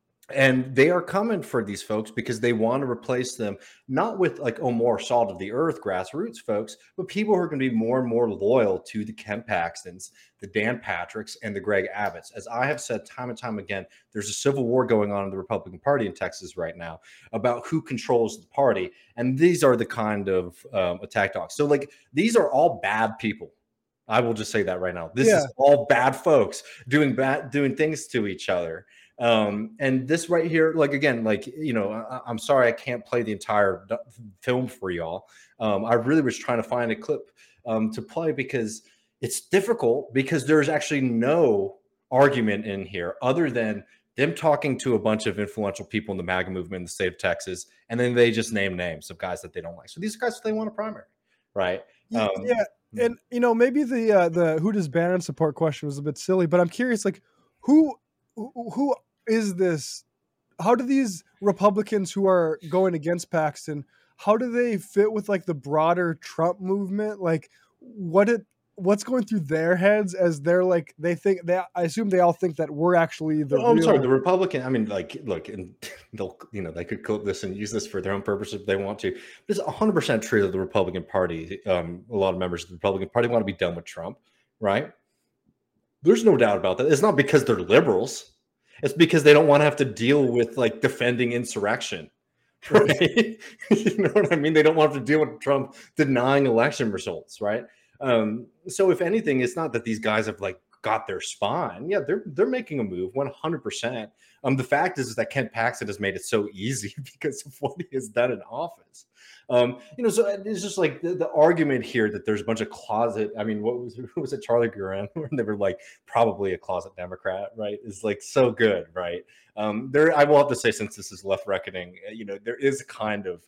And they are coming for these folks because they want to replace them, not with like, oh, more salt of the earth grassroots folks, but people who are going to be more and more loyal to the Ken Paxtons, the Dan Patricks, and the Greg Abbotts. As I have said time and time again, there's a civil war going on in the Republican Party in Texas right now about who controls the party. And these are the kind of um, attack dogs. So like, these are all bad people. I will just say that right now. This Yeah. is all bad folks doing bad, doing things to each other. Um, and this right here, like, again, like, you know, I, I'm sorry I can't play the entire d- film for y'all. Um, I really was trying to find a clip um, to play because it's difficult because there's actually no argument in here other than them talking to a bunch of influential people in the MAGA movement in the state of Texas, and then they just name names of guys that they don't like. So these guys, they want a primary, right? Um, yeah, and you know, maybe the uh, the who does Bannon support question was a bit silly, but I'm curious, like, who who, who is this? How do these Republicans who are going against Paxton, how do they fit with like the broader Trump movement? Like, what it what's going through their heads as they're like, they think they, I assume they all think that we're actually the Oh, I'm real... sorry, the Republican. I mean, like, look, and they'll, you know, they could clip this and use this for their own purpose if they want to. But it's one hundred percent true that the Republican Party, um, a lot of members of the Republican Party want to be done with Trump, right? There's no doubt about that. It's not because they're liberals. It's because they don't want to have to deal with like defending insurrection, right? You know what I mean? They don't want to deal with Trump denying election results, right? Um, so if anything, it's not that these guys have like got their spine. Yeah, they're they're making a move one hundred percent. Um, the fact is, is that Ken Paxton has made it so easy because of what he has done in office. Um, you know, so it's just like the, the argument here that there's a bunch of closet. I mean, what was who was it, Charlie Guerin, when they were like probably a closet Democrat, right? Is like so good, right? Um, there, I will have to say, since this is Left Reckoning, you know, there is a kind of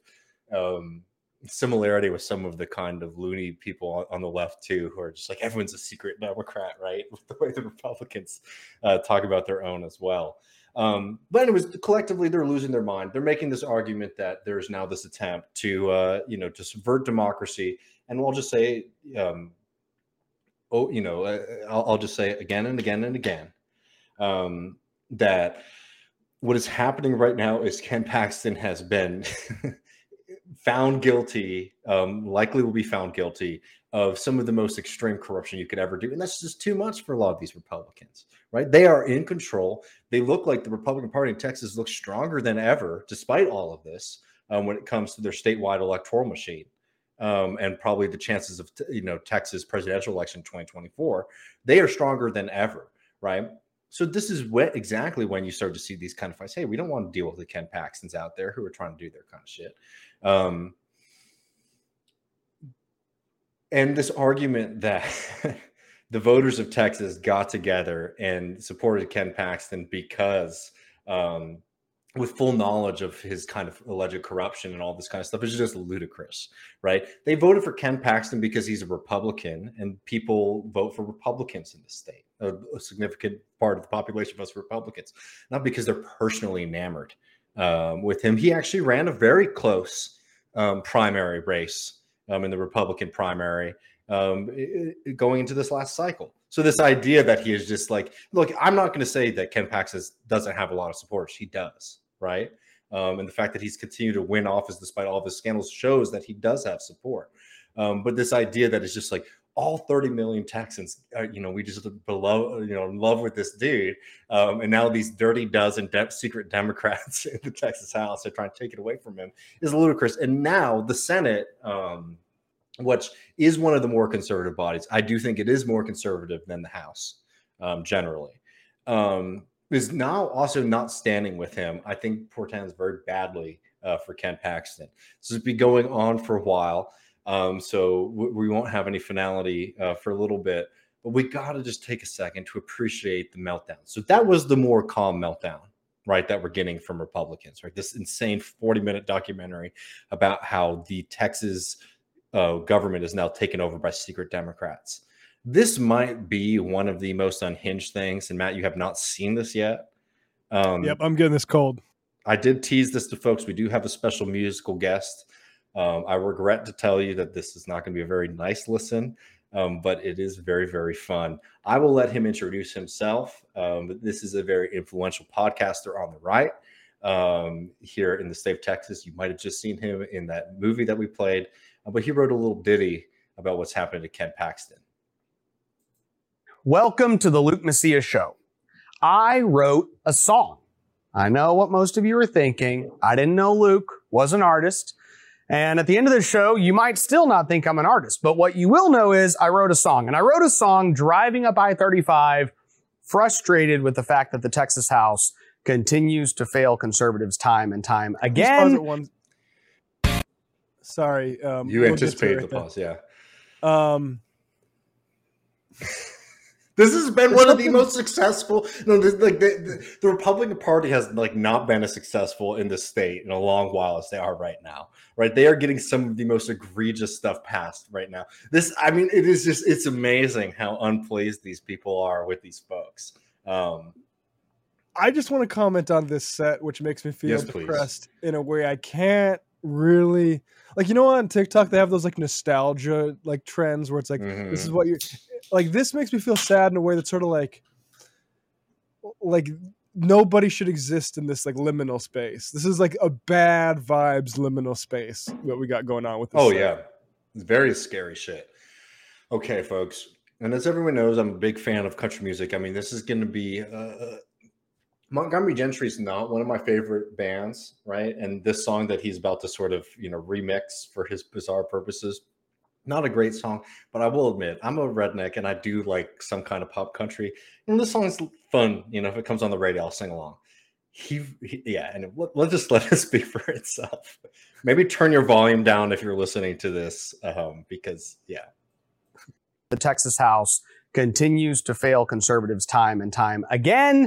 um, similarity with some of the kind of loony people on, on the left too, who are just like everyone's a secret Democrat, right? With the way the Republicans uh, talk about their own as well. Um, but anyways, collectively, they're losing their mind. They're making this argument that there's now this attempt to, uh, you know, to subvert democracy. And we'll just say, um, oh, you know, uh, I'll, I'll just say it again and again and again, um, that what is happening right now is Ken Paxton has been found guilty, um, likely will be found guilty of some of the most extreme corruption you could ever do. And that's just too much for a lot of these Republicans, right? They are in control. They look like the Republican Party in Texas looks stronger than ever, despite all of this, um, when it comes to their statewide electoral machine. Um, and probably the chances of, you know, Texas presidential election twenty twenty-four, they are stronger than ever, right? So this is what, exactly when you start to see these kind of fights. Hey, we don't want to deal with the Ken Paxtons out there who are trying to do their kind of shit. Um, and this argument that the voters of Texas got together and supported Ken Paxton because um, with full knowledge of his kind of alleged corruption and all this kind of stuff is just ludicrous, right? They voted for Ken Paxton because he's a Republican, and people vote for Republicans in the state. A, a significant part of the population votes for Republicans, not because they're personally enamored um, with him. He actually ran a very close um, primary race um, in the Republican primary um, it, it, going into this last cycle. So this idea that he is just like, look, I'm not going to say that Ken Paxton doesn't have a lot of supporters. He does, right? Um, and the fact that he's continued to win office despite all of his scandals shows that he does have support. Um, but this idea that it's just like all thirty million Texans, are, you know, we just below, you know, in love with this dude. Um, and now these dirty dozen de- secret Democrats in the Texas House are trying to take it away from him is ludicrous. And now the Senate, um, which is one of the more conservative bodies, I do think it is more conservative than the House um, generally, um, is now also not standing with him. I think portends very badly uh, for Ken Paxton. This has been going on for a while. Um, so w- we won't have any finality uh, for a little bit, but we got to just take a second to appreciate the meltdown. So that was the more calm meltdown right, that we're getting from Republicans, right? This insane forty minute documentary about how the Texas uh, government is now taken over by secret Democrats. This might be one of the most unhinged things. And Matt, you have not seen this yet. Um, Yep, I'm getting this cold. I did tease this to folks. We do have a special musical guest. Um, I regret to tell you that this is not going to be a very nice listen, um, but it is very, very fun. I will let him introduce himself. Um, this is a very influential podcaster on the right um, here in the state of Texas. You might have just seen him in that movie that we played, uh, but he wrote a little ditty about what's happening to Ken Paxton. Welcome to the Luke Macias Show. I wrote a song. I know what most of you are thinking. I didn't know Luke was an artist. And at the end of the show, you might still not think I'm an artist. But what you will know is I wrote a song. And I wrote a song driving up I thirty-five, frustrated with the fact that the Texas House continues to fail conservatives time and time again. One... Sorry. Um, you we'll anticipated right the pause, yeah. Um... This has been one of the most successful. No, the, like the, the, the Republican Party has like not been as successful in the state in a long while as they are right now. Right, they are getting some of the most egregious stuff passed right now. This, I mean, it is just it's amazing how unpleased these people are with these folks. Um, I just want to comment on this set, which makes me feel yes, depressed please. in a way I can't really like. You know, on TikTok they have those like nostalgia like trends where it's like mm-hmm. this is what you're. Like, this makes me feel sad in a way that's sort of like, like nobody should exist in this like liminal space. This is like a bad vibes liminal space that we got going on with this. Oh set. yeah, it's very scary shit. Okay, folks, and as everyone knows, I'm a big fan of country music. I mean, this is going to be uh, Montgomery Gentry is not one of my favorite bands, right? And this song that he's about to sort of you know remix for his bizarre purposes. Not a great song, but I will admit I'm a redneck and I do like some kind of pop country. And this song is fun. You know, if it comes on the radio, I'll sing along. He, he yeah, and let, let's just let it speak for itself. Maybe turn your volume down if you're listening to this, um, because yeah. The Texas House continues to fail conservatives time and time again.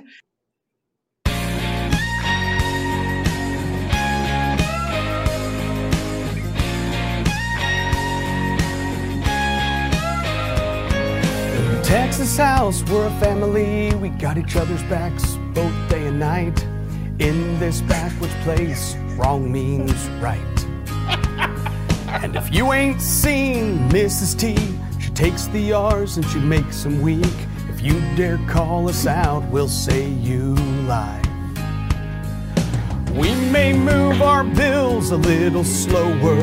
Texas House, we're a family. We got each other's backs both day and night. In this backwards place, wrong means right. And if you ain't seen Missus T, she takes the R's and she makes them weak. If you dare call us out, we'll say you lie. We may move our bills a little slower,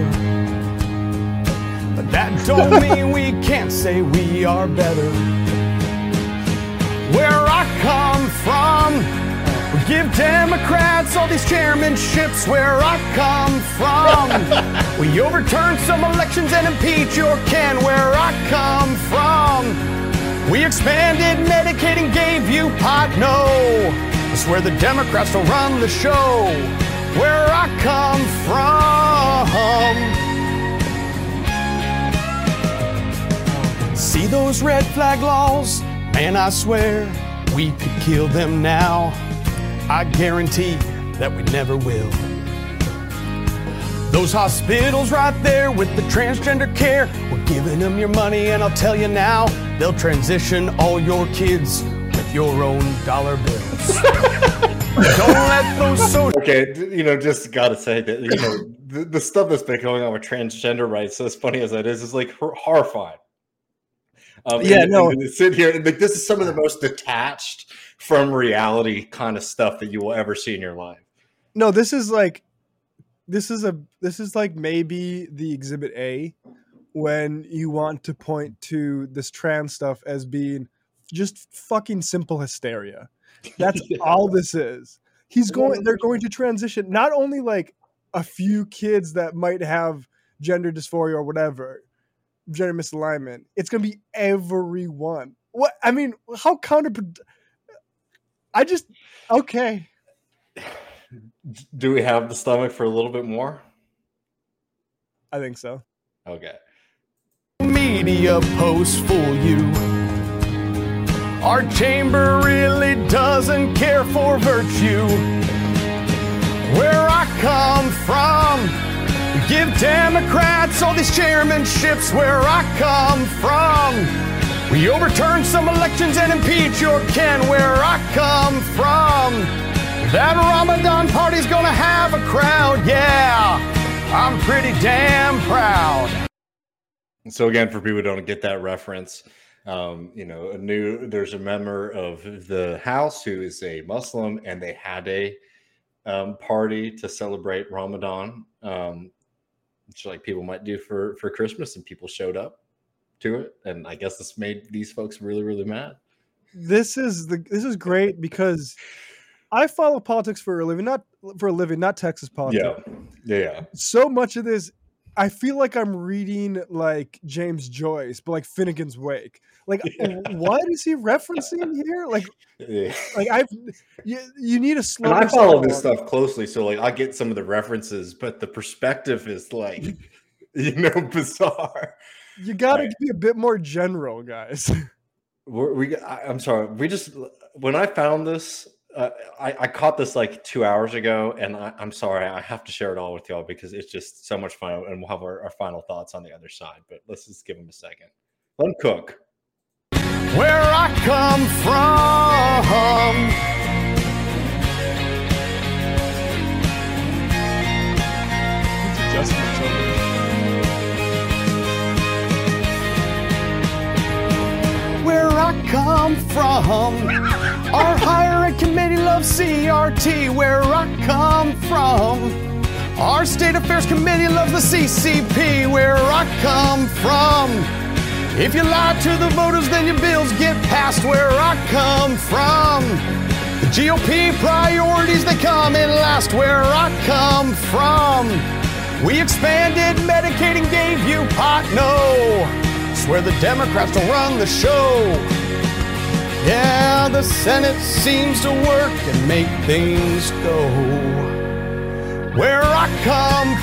but that don't mean we can't say we are better. Where I come from, we give Democrats all these chairmanships. Where I come from, we overturn some elections and impeach your Ken. Where I come from, we expanded Medicaid and gave you pot. No, I swear the Democrats don't run the show. Where I come from. See those red flag laws? Man, I swear we could kill them now. I guarantee that we never will. Those hospitals right there with the transgender care, we're giving them your money, and I'll tell you now, they'll transition all your kids with your own dollar bills. Don't let those so okay, you know, just gotta say that, you know, the, the stuff that's been going on with transgender rights, as funny as that is, is like horrifying. Um, yeah, and, no. And sit here, and like, this is some of the most detached from reality kind of stuff that you will ever see in your life. No, this is like, this is a, this is like maybe the Exhibit A when you want to point to this trans stuff as being just fucking simple hysteria. That's yeah. all this is. He's going, they're going to transition not only like a few kids that might have gender dysphoria or whatever, gender misalignment. It's going to be everyone. What? I mean, how counterproductive. I just, okay. Do we have the stomach for a little bit more? I think so. Okay. Media posts fool you. Our chamber really doesn't care for virtue. Where I come from, we give Democrats all these chairmanships. Where I come from, we overturn some elections and impeach your Ken. Where I come from, that Ramadan party's gonna have a crowd. Yeah, I'm pretty damn proud. So again, for people who don't get that reference, um, you know, a new there's a member of the House who is a Muslim, and they had a um, party to celebrate Ramadan, um, which like people might do for for Christmas, and people showed up to it, and I guess this made these folks really, really mad. This is the this is great because I follow politics for a living, not for a living, not Texas politics. Yeah, yeah. So much of this, I feel like I'm reading like James Joyce, but like Finnegan's Wake. Like, yeah. What is he referencing here? Like, yeah. like I've you, you need a slow. And I follow this stuff closely, so like I get some of the references, but the perspective is like, you know, bizarre. You got to right. be a bit more general, guys. We're, we, I, I'm sorry. We just when I found this. Uh, I, I caught this like two hours ago, and I, I'm sorry. I have to share it all with y'all because it's just so much fun, and we'll have our, our final thoughts on the other side. But let's just give them a second. Let them cook. Where I come from, where I come from. Our higher ed committee loves C R T. Where I come from, our state affairs committee loves the C C P. Where I come from, if you lie to the voters, then your bills get passed. Where I come from, the G O P priorities, they come in last. Where I come from, we expanded Medicaid and gave you pot. No, swear the Democrats don't run the show. Yeah, the Senate seems to work and make things go. Where I come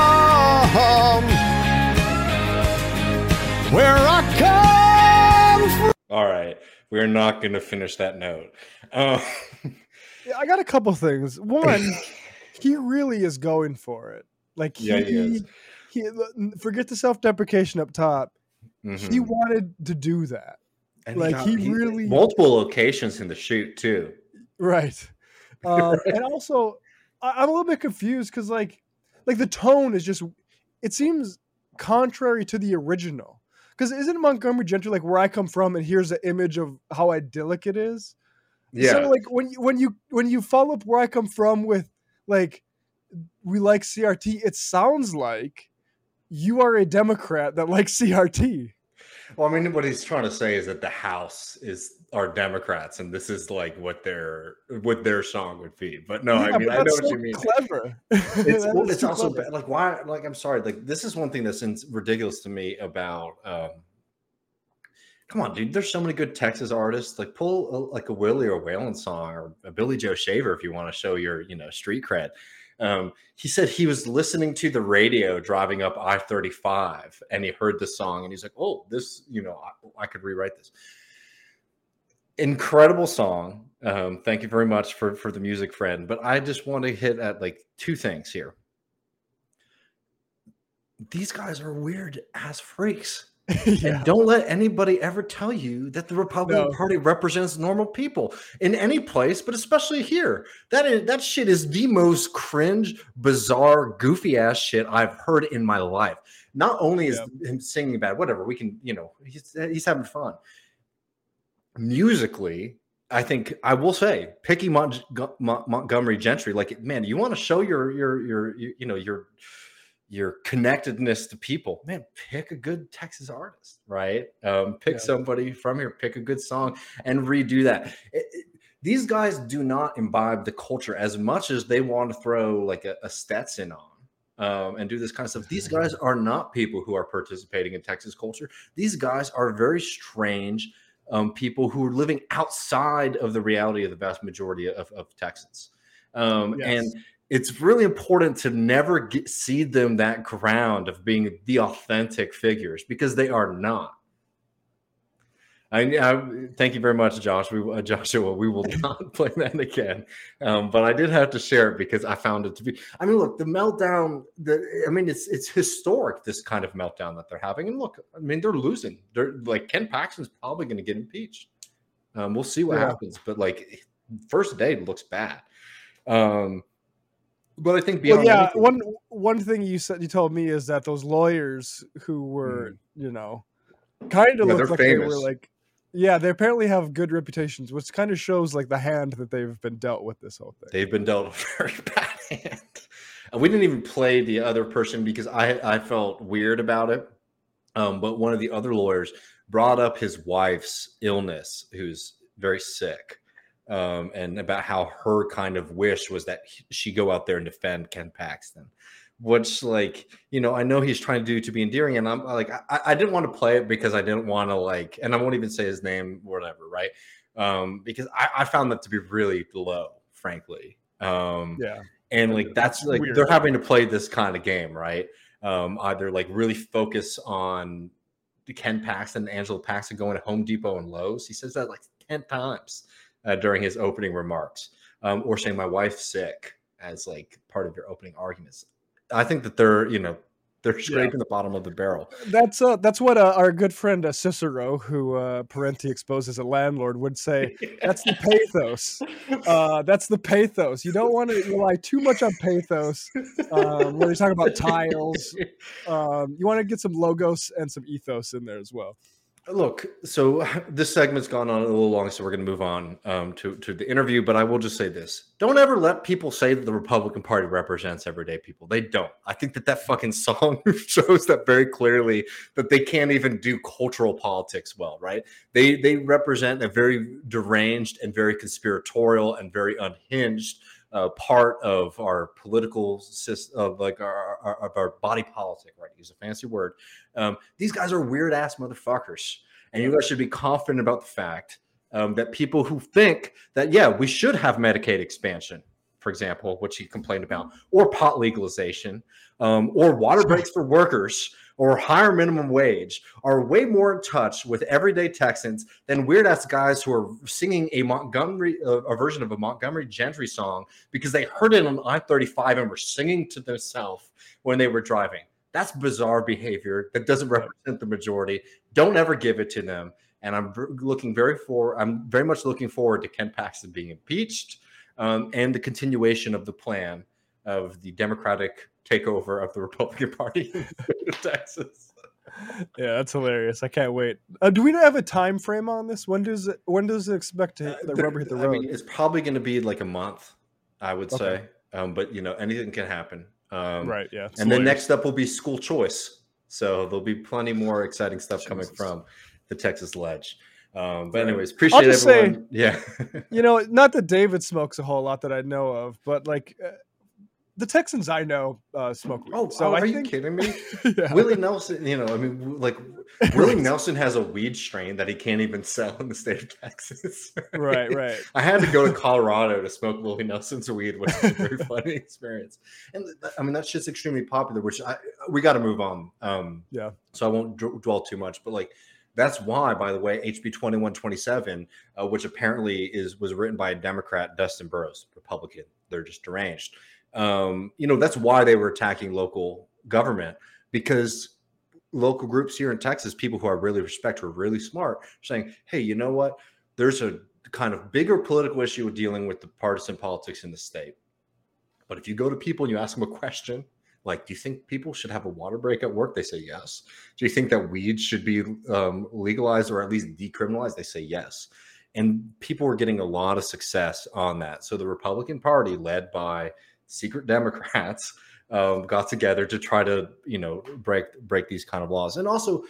from, where I come from. All right, we're not going to finish that note. Uh, yeah, I got a couple things. One, he really is going for it. Like he, yeah, he is. He, forget the self-deprecation up top. Mm-hmm. He wanted to do that. And like he, got, he he really multiple locations in the shoot too, right? Um, and also, I, I'm a little bit confused because like, like the tone is just, it seems contrary to the original. Because isn't Montgomery Gentry like where I come from, and here's an image of how idyllic it is? Yeah. So like when you when you when you follow up where I come from with like we like C R T, it sounds like you are a Democrat that likes C R T. Well, I mean, what he's trying to say is that the House is are Democrats, and this is like what their what their song would be. But no, yeah, I mean, I know so what you mean. Clever. It's, well, it's also bad. Like why? Like I'm sorry. Like this is one thing that's ridiculous to me about. Um, come on, dude. There's so many good Texas artists. Like pull a, like a Willie or Waylon song or a Billy Joe Shaver if you want to show your you know street cred. Um, he said he was listening to the radio driving up I thirty-five and he heard the song and he's like, oh, this, you know, I, I could rewrite this. Incredible song. Um, thank you very much for, for the music, friend. But I just want to hit at like two things here. These guys are weird ass freaks. Yeah. And don't let anybody ever tell you that the Republican no. Party represents normal people in any place, but especially here. That is that shit is the most cringe, bizarre, goofy ass shit I've heard in my life. Not only is yeah. him singing bad, whatever, we can, you know, he's he's having fun. Musically, I think I will say, picky Mont- Mont- Montgomery Gentry, like, man, you want to show your your your you know your your connectedness to people, man, pick a good Texas artist, right? Um, pick yeah. somebody from here, pick a good song and redo that. It, it, these guys do not imbibe the culture as much as they want to throw like a, a Stetson on um, and do this kind of stuff. These guys are not people who are participating in Texas culture. These guys are very strange um, people who are living outside of the reality of the vast majority of, of Texans. Um, yes. And it's really important to never get, cede them that ground of being the authentic figures because they are not. I, I thank you very much, Josh. We, uh, Joshua. We will not play that again. Um, but I did have to share it because I found it to be. I mean, look, the meltdown. The I mean, it's it's historic. This kind of meltdown that they're having. And look, I mean, they're losing. They're like Ken Paxton's probably going to get impeached. Um, we'll see what yeah. happens. But like, first day looks bad. Um, but I think beyond. Well, yeah, anything, one one thing you said you told me is that those lawyers who were, mm. you know, kind of yeah, looked like famous. they were like. Yeah, they apparently have good reputations, which kind of shows like the hand that they've been dealt with this whole thing. They've been dealt a very bad hand. And we didn't even play the other person because I I felt weird about it. Um, but one of the other lawyers brought up his wife's illness, who's very sick, um, and about how her kind of wish was that she go out there and defend Ken Paxton. Which, like, you know, I know he's trying to do to be endearing, and I'm like, I, I didn't want to play it because I didn't want to, like, and I won't even say his name, whatever, right? Um, because I, I found that to be really low, frankly. Um, yeah, and like that's like weird. They're having to play this kind of game, right? Um, either like really focus on Ken Paxton, Angela Paxton going to Home Depot and Lowe's. He says that like ten times uh, during his opening remarks, um, or saying my wife's sick as like part of your opening arguments. I think that they're, you know, they're scraping yeah. the bottom of the barrel. That's uh, that's what uh, our good friend uh, Cicero, who uh, Parenti exposed as a landlord, would say. That's the pathos. Uh, that's the pathos. You don't want to rely too much on pathos um, when you're talking about tiles. Um, you want to get some logos and some ethos in there as well. Look, so this segment's gone on a little long, so we're going to move on um, to, to the interview. But I will just say this. Don't ever let people say that the Republican Party represents everyday people. They don't. I think that that fucking song shows that very clearly, that they can't even do cultural politics well, right? They, they represent a very deranged and very conspiratorial and very unhinged uh, part of our political system, of like our, our, of our body politic, right? Use a fancy word. Um, these guys are weird ass motherfuckers, and you guys should be confident about the fact um, that people who think that, yeah, we should have Medicaid expansion, for example, which he complained about, or pot legalization, um, or water breaks for workers, or higher minimum wage, are way more in touch with everyday Texans than weird ass guys who are singing a Montgomery, uh, a version of a Montgomery Gentry song because they heard it on I thirty-five and were singing to themselves when they were driving. That's bizarre behavior that doesn't represent the majority. Don't ever give it to them. And I'm looking very for, I'm very much looking forward to Ken Paxton being impeached um, and the continuation of the plan of the Democratic takeover of the Republican Party in Texas. Yeah, that's hilarious. I can't wait. Uh, do we have a time frame on this? When does it, when does it expect to hit the uh, rubber hit the road? I mean, it's probably going to be like a month, I would okay. say. Um, but you know, anything can happen. Um, right. Yeah. And then next up will be school choice. So there'll be plenty more exciting stuff Jesus. coming from the Texas Ledge. Um, but anyways, appreciate everyone. Say, yeah. You know, not that David smokes a whole lot that I know of, but like uh, the Texans I know uh, smoke weed. Oh, so oh I are think... you kidding me? Yeah. Willie Nelson, you know, I mean, like Willie Nelson has a weed strain that he can't even sell in the state of Texas. Right, right. I had to go to Colorado to smoke Willie Nelson's weed, which was a very funny experience. And I mean, that shit's extremely popular, which I, we got to move on. Um, yeah. So I won't d- dwell too much, but like, that's why, by the way, H B twenty-one twenty-seven, uh, which apparently is was written by a Democrat, Dustin Burrows, Republican. They're just deranged. Um, you know, that's why they were attacking local government, because local groups here in Texas, people who I really respect, who are really smart, are saying, hey, you know what? There's a kind of bigger political issue with dealing with the partisan politics in the state. But if you go to people and you ask them a question, like, do you think people should have a water break at work? They say yes. Do you think that weed should be um, legalized or at least decriminalized? They say yes. And people were getting a lot of success on that. So the Republican Party, led by secret Democrats, um, got together to try to, you know, break break these kind of laws. And also,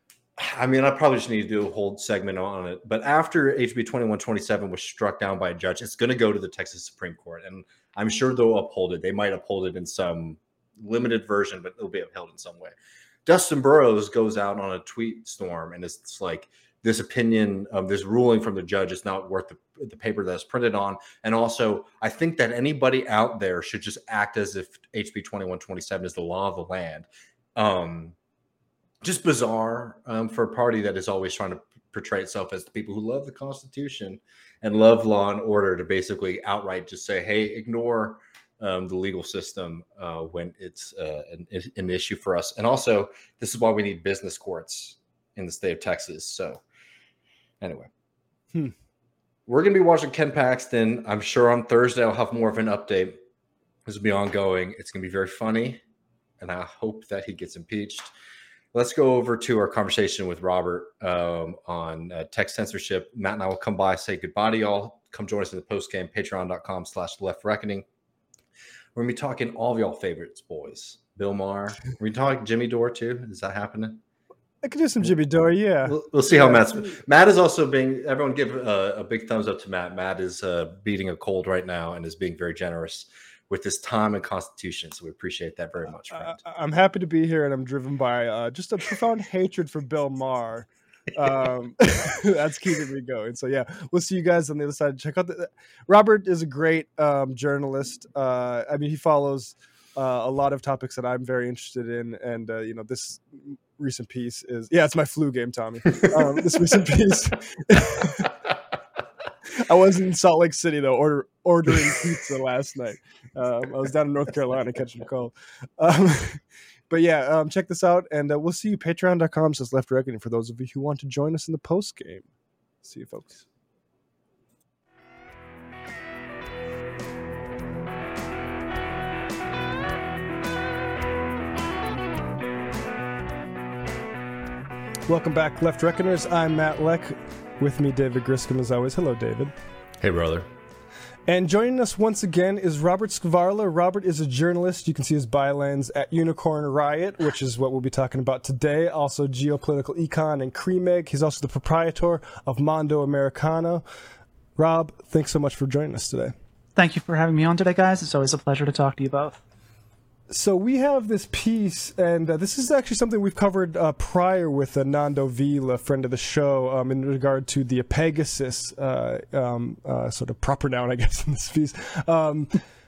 I mean, I probably just need to do a whole segment on it. But after H B twenty-one twenty-seven was struck down by a judge, it's going to go to the Texas Supreme Court. And I'm sure they'll uphold it. They might uphold it in some limited version, but it'll be upheld in some way. Dustin Burrows goes out on a tweet storm, and it's like, this opinion of this ruling from the judge is not worth the, the paper that's printed on. And also, I think that anybody out there should just act as if H B twenty-one twenty-seven is the law of the land. Um, just bizarre um, for a party that is always trying to portray itself as the people who love the Constitution and love law and order to basically outright just say, hey, ignore um, the legal system uh, when it's uh, an, an issue for us. And also, this is why we need business courts in the state of Texas. So anyway, hmm. we're going to be watching Ken Paxton. I'm sure on Thursday I'll have more of an update. This will be ongoing. It's going to be very funny, and I hope that he gets impeached. Let's go over to our conversation with Robert um, on uh, tech censorship. Matt and I will come by, say goodbye to y'all. Come join us in the post-game, patreon.com slash left reckoning. We're going to be talking all of y'all favorites, boys. Bill Maher. We're going to talk Jimmy Dore, too. Is that happening? I could do some Jimmy Dore, yeah. We'll, we'll see how Matt's. Matt is also being. Everyone give a, a big thumbs up to Matt. Matt is uh, beating a cold right now and is being very generous with his time and Constitution. So we appreciate that very much, friend. Uh, I'm happy to be here, and I'm driven by uh, just a profound hatred for Bill Maher. Um, that's keeping me going. So yeah, we'll see you guys on the other side. Check out the Robert is a great um, journalist. Uh, I mean, he follows uh, a lot of topics that I'm very interested in, and uh, you know, this recent piece is yeah, it's my flu game, Tommy. Um, this recent piece. I was in Salt Lake City though, order, ordering pizza last night. Um, I was down in North Carolina catching a cold. Um, but yeah, um, check this out, and uh, we'll see you patreon.com says Left Reckoning for those of you who want to join us in the post game. See you, folks. Welcome back, Left Reckoners. I'm Matt Leck. With me, David Griscom, as always. Hello, David. Hey, brother. And joining us once again is Robert Skvarla. Robert is a journalist. You can see his bylines at Unicorn Riot, which is what we'll be talking about today. Also, geopolitical econ and Cremeg. He's also the proprietor of Mondo Americano. Rob, thanks so much for joining us today. Thank you for having me on today, guys. It's always a pleasure to talk to you both. So we have this piece, and uh, this is actually something we've covered uh, prior with uh, Nando Vila, friend of the show, um, in regard to the Pegasus, uh, um, uh, sort of proper noun, I guess, in this piece. Um,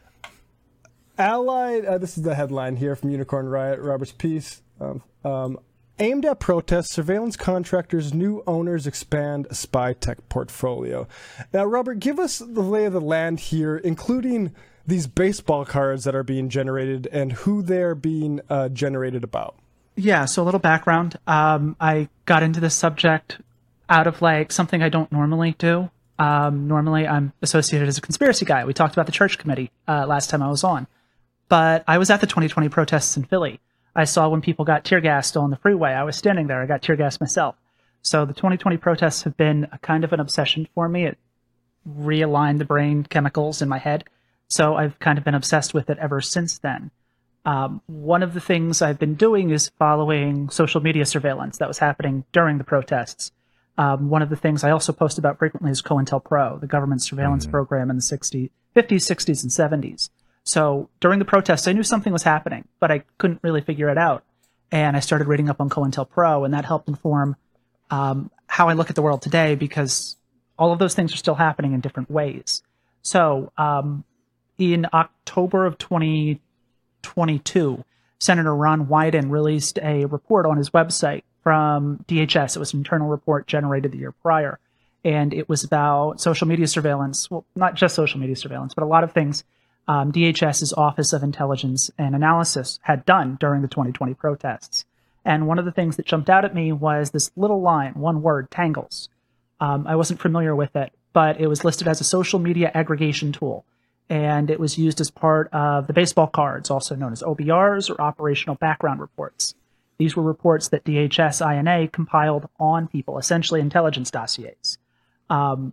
Allied, uh, this is the headline here from Unicorn Riot, Robert's piece. Um, um, aimed at protests, surveillance contractors' new owners expand a spy tech portfolio. Now, Robert, give us the lay of the land here, including these baseball cards that are being generated and who they're being uh, generated about. Yeah, so a little background. Um, I got into this subject out of like something I don't normally do. Um, normally I'm associated as a conspiracy guy. We talked about the church committee uh, last time I was on. But I was at the twenty twenty protests in Philly. I saw when people got tear gassed on the freeway. I was standing there. I got tear gassed myself. So the twenty twenty protests have been a kind of an obsession for me. It realigned the brain chemicals in my head. So I've kind of been obsessed with it ever since then. Um, one of the things I've been doing is following social media surveillance that was happening during the protests. Um, one of the things I also post about frequently is COINTELPRO, the government surveillance mm-hmm. program in the sixties, fifties, sixties, and seventies. So during the protests, I knew something was happening, but I couldn't really figure it out. And I started reading up on COINTELPRO, and that helped inform um, how I look at the world today, because all of those things are still happening in different ways. So um, in October of twenty twenty-two, Senator Ron Wyden released a report on his website from D H S. It was an internal report generated the year prior, and it was about social media surveillance. Well, not just social media surveillance, but a lot of things um, DHS's Office of Intelligence and Analysis had done during the twenty twenty protests. And one of the things that jumped out at me was this little line, one word, Tangles. Um, I wasn't familiar with it, but it was listed as a social media aggregation tool. And it was used as part of the baseball cards, also known as O B Rs or operational background reports. These were reports that D H S I N A compiled on people, essentially intelligence dossiers. Um,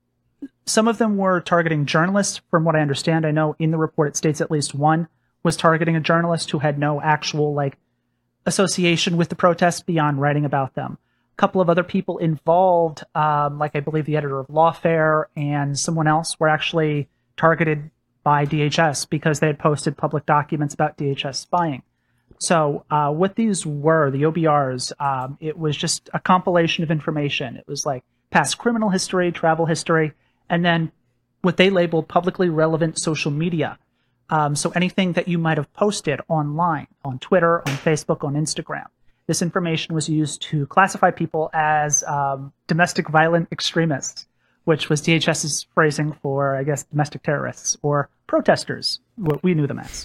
some of them were targeting journalists, from what I understand. I know in the report it states at least one was targeting a journalist who had no actual like association with the protests beyond writing about them. A couple of other people involved, um, like I believe the editor of Lawfare and someone else, were actually targeted by D H S because they had posted public documents about D H S spying. So uh, what these were, the O B Rs, um, it was just a compilation of information. It was like past criminal history, travel history, and then what they labeled publicly relevant social media. Um, so anything that you might have posted online, on Twitter, on Facebook, on Instagram. This information was used to classify people as um, domestic violent extremists, which was DHS's phrasing for, I guess, domestic terrorists or protesters, what we knew them as.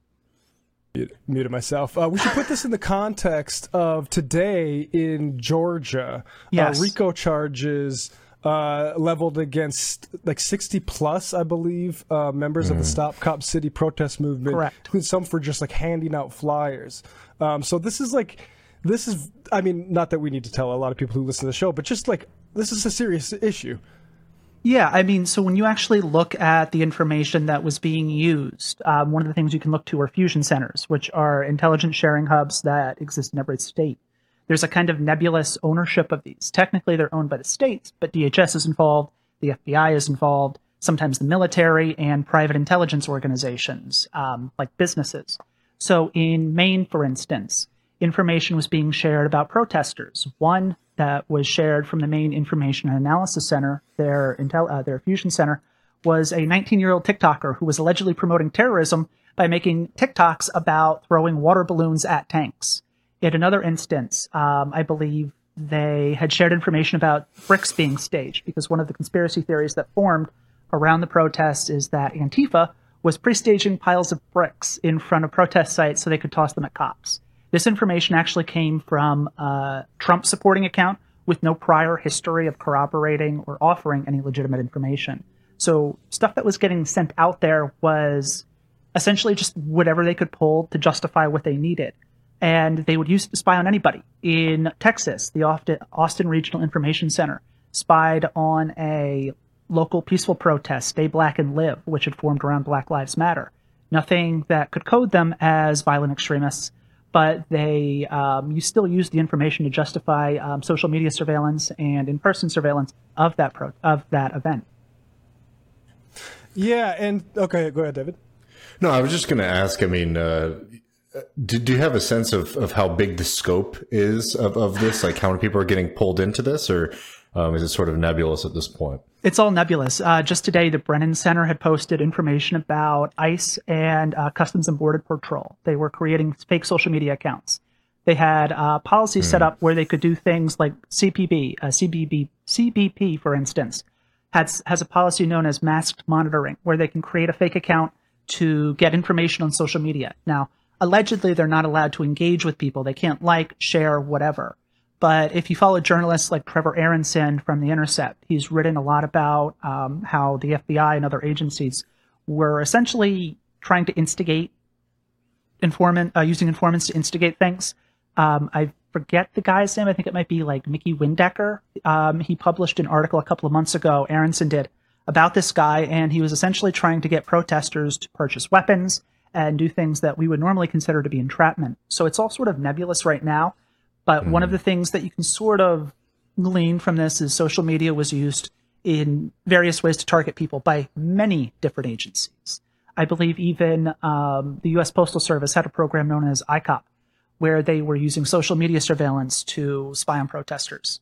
Muted myself. Uh, we should put this in the context of today in Georgia. Yes. Uh, RICO charges uh, leveled against like sixty plus, I believe, uh, members mm. of the Stop Cop City protest movement. Correct. Including some for just like handing out flyers. Um, so this is like, this is, I mean, not that we need to tell a lot of people who listen to the show, but just like, this is a serious issue. Yeah, I mean, so when you actually look at the information that was being used, um, one of the things you can look to are fusion centers, which are intelligence sharing hubs that exist in every state. There's a kind of nebulous ownership of these. Technically, they're owned by the states, but D H S is involved, the F B I is involved, sometimes the military and private intelligence organizations, um, like businesses. So in Maine, for instance, information was being shared about protesters. One that was shared from the Maine Information and Analysis Center, their intel, uh, their fusion center, was a nineteen-year-old TikToker who was allegedly promoting terrorism by making TikToks about throwing water balloons at tanks. In another instance, um, I believe they had shared information about bricks being staged, because one of the conspiracy theories that formed around the protests is that Antifa was pre-staging piles of bricks in front of protest sites so they could toss them at cops. This information actually came from a Trump supporting account with no prior history of corroborating or offering any legitimate information. So stuff that was getting sent out there was essentially just whatever they could pull to justify what they needed. And they would use it to spy on anybody. In Texas, the Austin Regional Information Center spied on a local peaceful protest, Stay Black and Live, which had formed around Black Lives Matter. Nothing that could code them as violent extremists, but they um, you still use the information to justify um, social media surveillance and in-person surveillance of that pro- of that event. Yeah, and okay, go ahead, David. No, I was just going to ask. I mean, uh, do, do you have a sense of, of how big the scope is of, of this? Like, how many people are getting pulled into this, or um, is it sort of nebulous at this point? It's all nebulous. Uh, just today, the Brennan Center had posted information about ICE and uh, Customs and Border Patrol. They were creating fake social media accounts. They had uh, policies mm. set up where they could do things like C P B, uh, C B B, C B P, for instance, has, has a policy known as masked monitoring, where they can create a fake account to get information on social media. Now, allegedly, they're not allowed to engage with people. They can't like, share, whatever. But if you follow journalists like Trevor Aronson from The Intercept, he's written a lot about um, how the F B I and other agencies were essentially trying to instigate informant, uh, using informants to instigate things. Um, I forget the guy's name. I think it might be like Mickey Windecker. Um, he published an article a couple of months ago, Aronson did, about this guy, and he was essentially trying to get protesters to purchase weapons and do things that we would normally consider to be entrapment. So it's all sort of nebulous right now. But mm. one of the things that you can sort of glean from this is social media was used in various ways to target people by many different agencies. I believe even um, the U S Postal Service had a program known as I COP, where they were using social media surveillance to spy on protesters.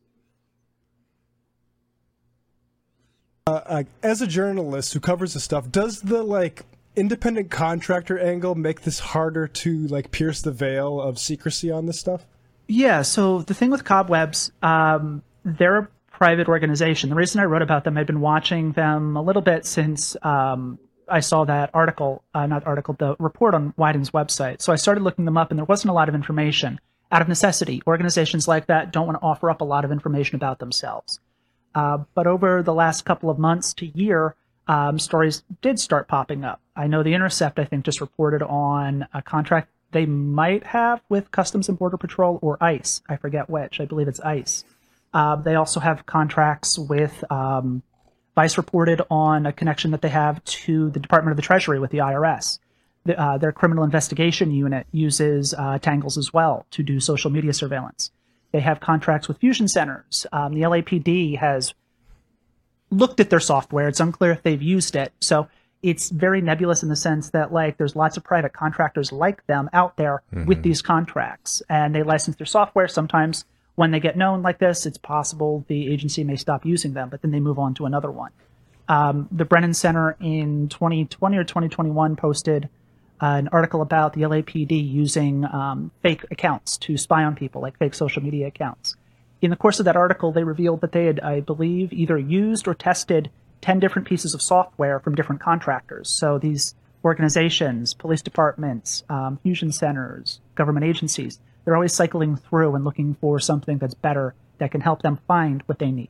Uh, uh, as a journalist who covers this stuff, does the like independent contractor angle make this harder to like pierce the veil of secrecy on this stuff? Yeah, so the thing with Cobwebs, um, they're a private organization. The reason I wrote about them, I'd been watching them a little bit since um, I saw that article, uh, not article, the report on Wyden's website. So I started looking them up, and there wasn't a lot of information. Out of necessity, organizations like that don't want to offer up a lot of information about themselves. Uh, but over the last couple of months to year, um, stories did start popping up. I know The Intercept, I think, just reported on a contract they might have with Customs and Border Patrol or ICE. I forget which. I believe it's ICE. Uh, they also have contracts with, um, Vice reported on a connection that they have to the Department of the Treasury with the I R S. The, uh, their criminal investigation unit uses uh, Tangles as well to do social media surveillance. They have contracts with fusion centers. Um, the L A P D has looked at their software. It's unclear if they've used it. So it's very nebulous in the sense that, like, there's lots of private contractors like them out there mm-hmm. with these contracts, and they license their software. Sometimes when they get known like this, it's possible the agency may stop using them, but then they move on to another one. Um, the Brennan Center in twenty twenty or twenty twenty-one posted an article about the L A P D using um, fake accounts to spy on people, like fake social media accounts. In the course of that article, they revealed that they had, I believe, either used or tested ten different pieces of software from different contractors. So these organizations, police departments, um, fusion centers, government agencies, they're always cycling through and looking for something that's better that can help them find what they need.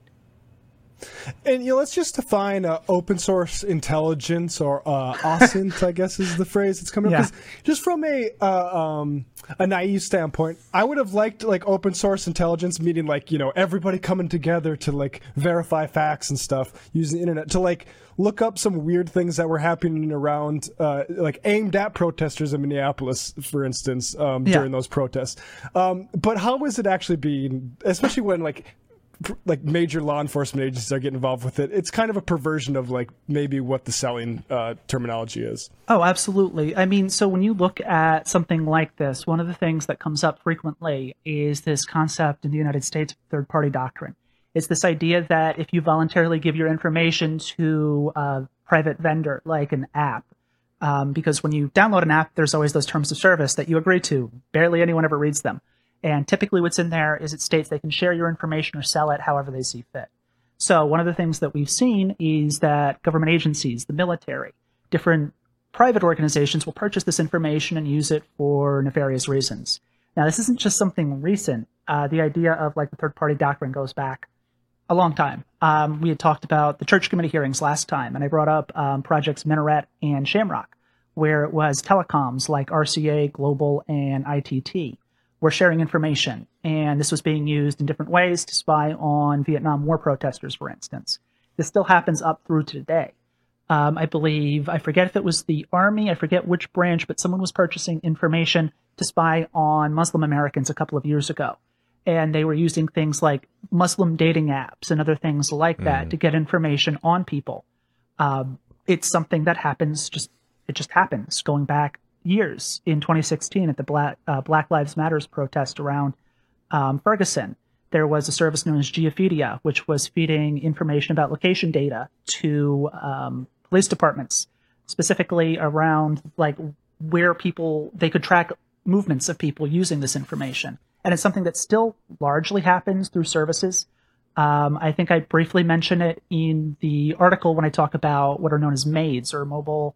And you know, let's just define uh, open source intelligence, or uh, OSINT, I guess is the phrase that's coming up. Yeah. 'Cause just from a uh, um, a naive standpoint, I would have liked like open source intelligence, meaning like, you know, everybody coming together to like verify facts and stuff using the internet to like look up some weird things that were happening around, uh, like aimed at protesters in Minneapolis, for instance, um, Yeah. during those protests. Um, but how is it actually being, especially when like like major law enforcement agencies are getting involved with it? It's kind of a perversion of like maybe what the selling uh, terminology is. Oh, absolutely. I mean, so when you look at something like this, one of the things that comes up frequently is this concept in the United States of third-party doctrine. It's this idea that if you voluntarily give your information to a private vendor, like an app, um, because when you download an app, there's always those terms of service that you agree to. Barely anyone ever reads them. And typically what's in there is it states they can share your information or sell it however they see fit. So one of the things that we've seen is that government agencies, the military, different private organizations will purchase this information and use it for nefarious reasons. Now, this isn't just something recent. Uh, the idea of like the third-party doctrine goes back a long time. Um, we had talked about the Church Committee hearings last time, and I brought up um, projects Minaret and Shamrock, where it was telecoms like R C A, Global, and I T T were sharing information, and this was being used in different ways to spy on Vietnam War protesters, for instance. This still happens up through today. Um, I believe, I forget if it was the Army, I forget which branch, but someone was purchasing information to spy on Muslim Americans a couple of years ago. And they were using things like Muslim dating apps and other things like mm. that to get information on people. Um, it's something that happens, just it just happens, going back years. In twenty sixteen, at the Black, uh, Black Lives Matters protest around um, Ferguson, there was a service known as Geofeedia, which was feeding information about location data to um, police departments, specifically around like where people, they could track movements of people using this information. And it's something that still largely happens through services. Um, I think I briefly mention it in the article when I talk about what are known as M A I Ds, or mobile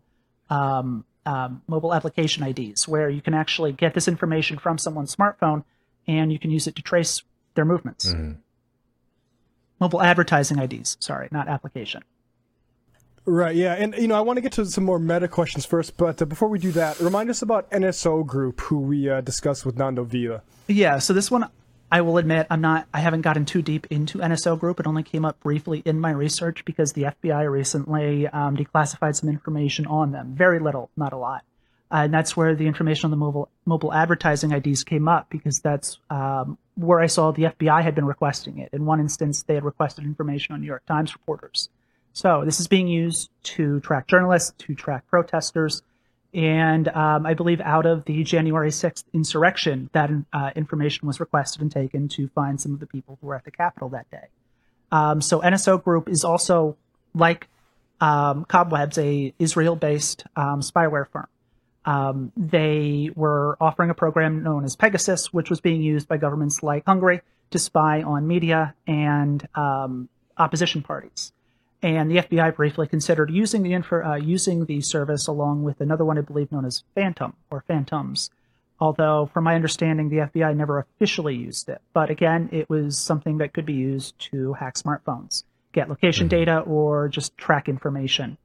um, um, mobile application I Ds, where you can actually get this information from someone's smartphone and you can use it to trace their movements. Mm-hmm. Mobile advertising I Ds, sorry, not application. Right, yeah. And, you know, I want to get to some more meta questions first, but uh, before we do that, remind us about N S O Group, who we uh, discussed with Nando Vila. Yeah, so this one, I will admit, I'm not, I haven't gotten too deep into N S O Group. It only came up briefly in my research because the F B I recently um, declassified some information on them. Very little, not a lot. Uh, and that's where the information on the mobile mobile advertising I Ds came up, because that's um, where I saw the F B I had been requesting it. In one instance, they had requested information on New York Times reporters. So this is being used to track journalists, to track protesters, and um, I believe out of the January sixth insurrection, that uh, information was requested and taken to find some of the people who were at the Capitol that day. Um, so N S O Group is also, like um, Cobwebs, a Israel-based um, spyware firm. Um, they were offering a program known as Pegasus, which was being used by governments like Hungary to spy on media and um, opposition parties. And the F B I briefly considered using the info, uh, using the service along with another one I believe known as Phantom or Phantoms. Although, from my understanding, the F B I never officially used it. But again, it was something that could be used to hack smartphones, get location data, or just track information.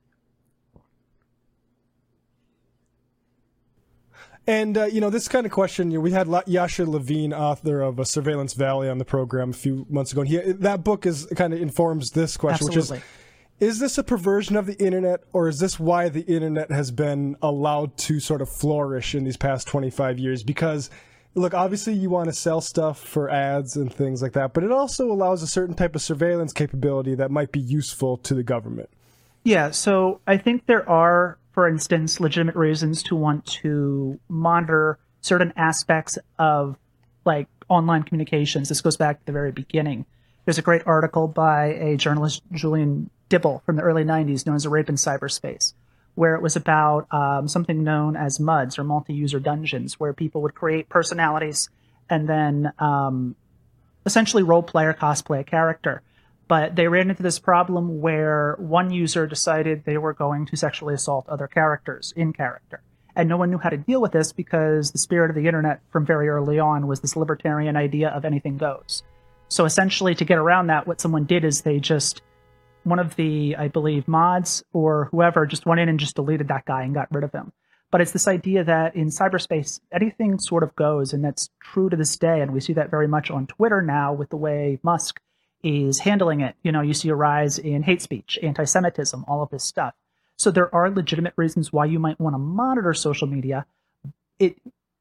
And, uh, you know, this kind of question, you know, we had Yasha Levine, author of uh, Surveillance Valley, on the program a few months ago. And he, that book is kind of informs this question, Absolutely. which is, is this a perversion of the internet, or is this why the internet has been allowed to sort of flourish in these past twenty-five years? Because, look, obviously you want to sell stuff for ads and things like that, but it also allows a certain type of surveillance capability that might be useful to the government. Yeah, so I think there are, for instance, legitimate reasons to want to monitor certain aspects of, like, online communications. This goes back to the very beginning. There's a great article by a journalist, Julian Dibble, from the early nineties, known as A Rape in Cyberspace, where it was about um, something known as M U Ds, or multi-user dungeons, where people would create personalities and then um, essentially role play or cosplay a character. But they ran into this problem where one user decided they were going to sexually assault other characters in character. And no one knew how to deal with this because the spirit of the internet from very early on was this libertarian idea of anything goes. So essentially, to get around that, what someone did is they just, one of the, I believe, mods or whoever just went in and just deleted that guy and got rid of him. But it's this idea that in cyberspace, anything sort of goes, and that's true to this day. And we see that very much on Twitter now with the way Musk is handling it. You know, you see a rise in hate speech, anti-Semitism, all of this stuff. So there are legitimate reasons why you might want to monitor social media. It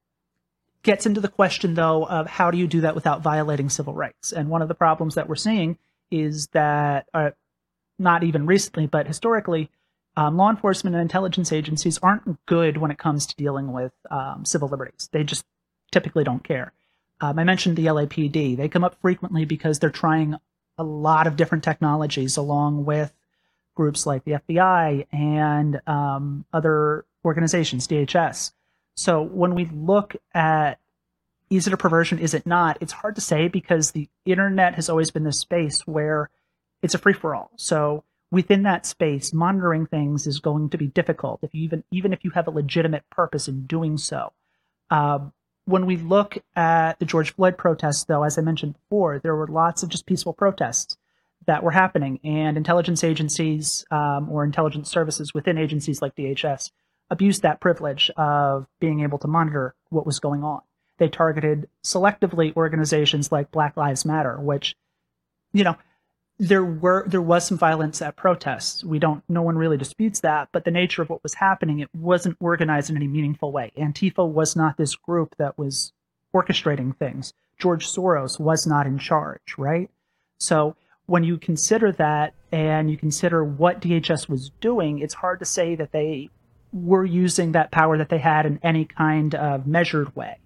gets into the question, though, of how do you do that without violating civil rights? And one of the problems that we're seeing is that, uh, not even recently, but historically, um, law enforcement and intelligence agencies aren't good when it comes to dealing with um, civil liberties. They just typically don't care. Um, I mentioned the L A P D. They come up frequently because they're trying a lot of different technologies along with groups like the F B I and um, other organizations, D H S. So when we look at is it a perversion, is it not, it's hard to say because the internet has always been this space where it's a free-for-all. So within that space, monitoring things is going to be difficult, if you even, even if you have a legitimate purpose in doing so. Um, When we look at the George Floyd protests, though, as I mentioned before, there were lots of just peaceful protests that were happening, and intelligence agencies um, or intelligence services within agencies like D H S abused that privilege of being able to monitor what was going on. They targeted selectively organizations like Black Lives Matter, which, you know, there were there was some violence at protests. We don't, no one really disputes that, but the nature of what was happening, it wasn't organized in any meaningful way. Antifa was not this group that was orchestrating things. George Soros was not in charge, right? So when you consider that and you consider what D H S was doing, it's hard to say that they were using that power that they had in any kind of measured way.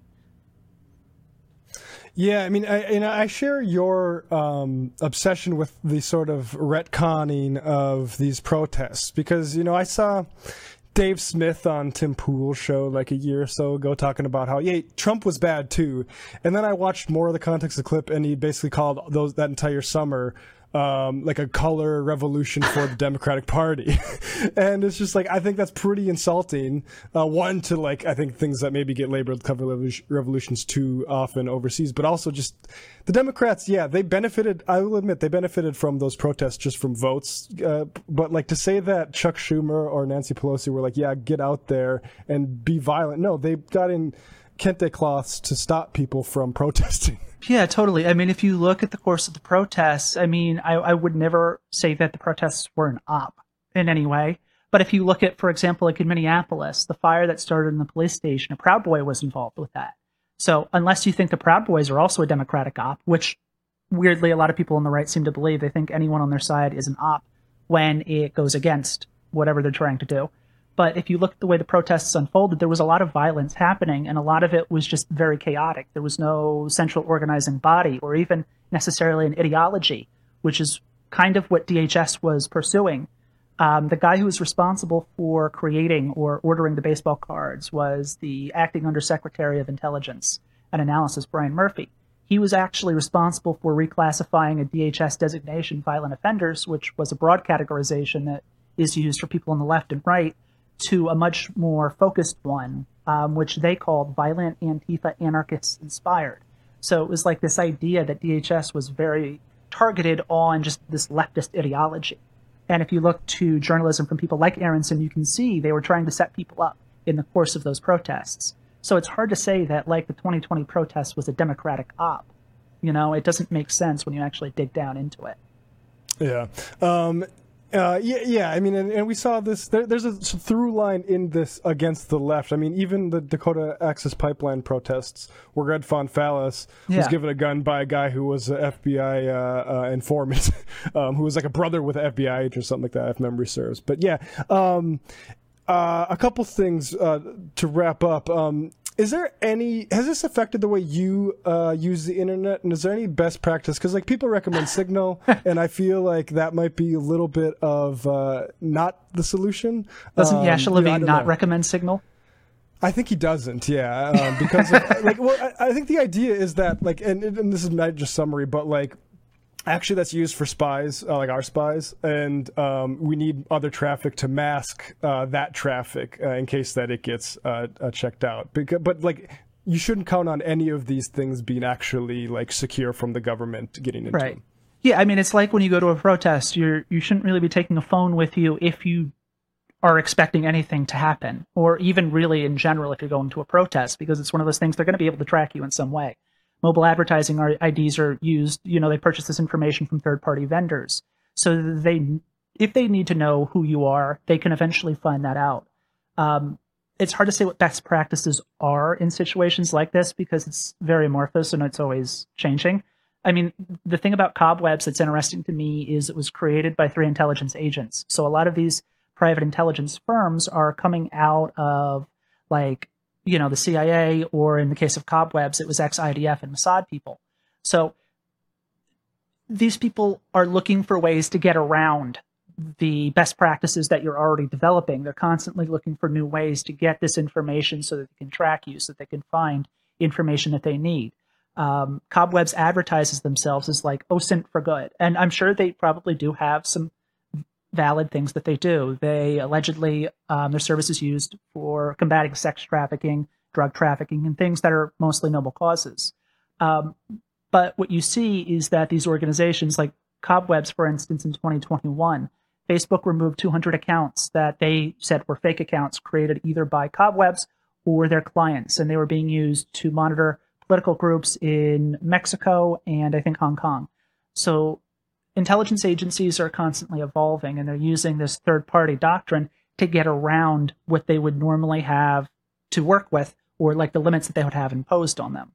Yeah, I mean, I, you know, I share your um, obsession with the sort of retconning of these protests because, you know, I saw Dave Smith on Tim Pool's show like a year or so ago talking about how, yeah, Trump was bad too. And then I watched more of the context of the clip, and he basically called those that entire summer um, like a color revolution for the Democratic Party. And it's just like, I think that's pretty insulting. Uh, one, to like, I think things that maybe get labeled cover revolutions too often overseas, but also just the Democrats, yeah, they benefited, I will admit, they benefited from those protests just from votes. Uh, but like to say that Chuck Schumer or Nancy Pelosi were like, yeah, get out there and be violent. No, they got in kente cloths to stop people from protesting. Yeah, totally. I mean, if you look at the course of the protests, I mean, I, I would never say that the protests were an op in any way. But if you look at, for example, like in Minneapolis, the fire that started in the police station, a Proud Boy was involved with that. So unless you think the Proud Boys are also a Democratic op, which weirdly a lot of people on the right seem to believe, they think anyone on their side is an op when it goes against whatever they're trying to do. But if you look at the way the protests unfolded, there was a lot of violence happening, and a lot of it was just very chaotic. There was no central organizing body or even necessarily an ideology, which is kind of what D H S was pursuing. Um, the guy who was responsible for creating or ordering the baseball cards was the acting Undersecretary of Intelligence and Analysis, Brian Murphy. He was actually responsible for reclassifying a D H S designation, violent offenders, which was a broad categorization that is used for people on the left and right, to a much more focused one, um, which they called violent Antifa anarchists inspired. So it was like this idea that D H S was very targeted on just this leftist ideology. And if you look to journalism from people like Aronson, you can see they were trying to set people up in the course of those protests. So it's hard to say that like the twenty twenty protests was a Democratic op. You know, it doesn't make sense when you actually dig down into it. Yeah. Um, Uh, yeah, yeah. I mean, and, and we saw this. There, there's a through line in this against the left. I mean, even the Dakota Access Pipeline protests, where Red Fonfallis Yeah. was given a gun by a guy who was an F B I uh, uh, informant, um, who was like a brother with an F B I agent or something like that, if memory serves. But yeah, um, uh, a couple things uh, to wrap up. Um, is there any, has this affected the way you uh, use the internet? And is there any best practice? Because like people recommend Signal, and I feel like that might be a little bit of uh, not the solution. Doesn't um, Yasha you know, Levine not know. recommend Signal? I think he doesn't, yeah, um, because of, like, well, I, I think the idea is that, like, and, and this is not just summary, but like, actually, that's used for spies, uh, like our spies, and um, we need other traffic to mask uh, that traffic uh, in case that it gets uh, uh, checked out. Because, but like, you shouldn't count on any of these things being actually like secure from the government getting into Right. them. Yeah, I mean, it's like when you go to a protest, you're you shouldn't really be taking a phone with you if you are expecting anything to happen, or even really in general if you're going to a protest, because it's one of those things they're going to be able to track you in some way. Mobile advertising I Ds are used, you know, they purchase this information from third-party vendors. So they, if they need to know who you are, they can eventually find that out. Um, it's hard to say what best practices are in situations like this because it's very amorphous and it's always changing. I mean, the thing about Cobwebs that's interesting to me is it was created by three intelligence agents. So a lot of these private intelligence firms are coming out of, like, you know, the C I A, or in the case of Cobwebs, it was ex-I D F and Mossad people. So these people are looking for ways to get around the best practices that you're already developing. They're constantly looking for new ways to get this information so that they can track you, so that they can find information that they need. Um, Cobwebs advertises themselves as like O S I N T for good. And I'm sure they probably do have some valid things that they do. They allegedly, um, their service is used for combating sex trafficking, drug trafficking, and things that are mostly noble causes. Um, but what you see is that these organizations, like Cobwebs, for instance, in twenty twenty-one, Facebook removed two hundred accounts that they said were fake accounts created either by Cobwebs or their clients, and they were being used to monitor political groups in Mexico and I think Hong Kong. So intelligence agencies are constantly evolving, and they're using this third-party doctrine to get around what they would normally have to work with, or like the limits that they would have imposed on them.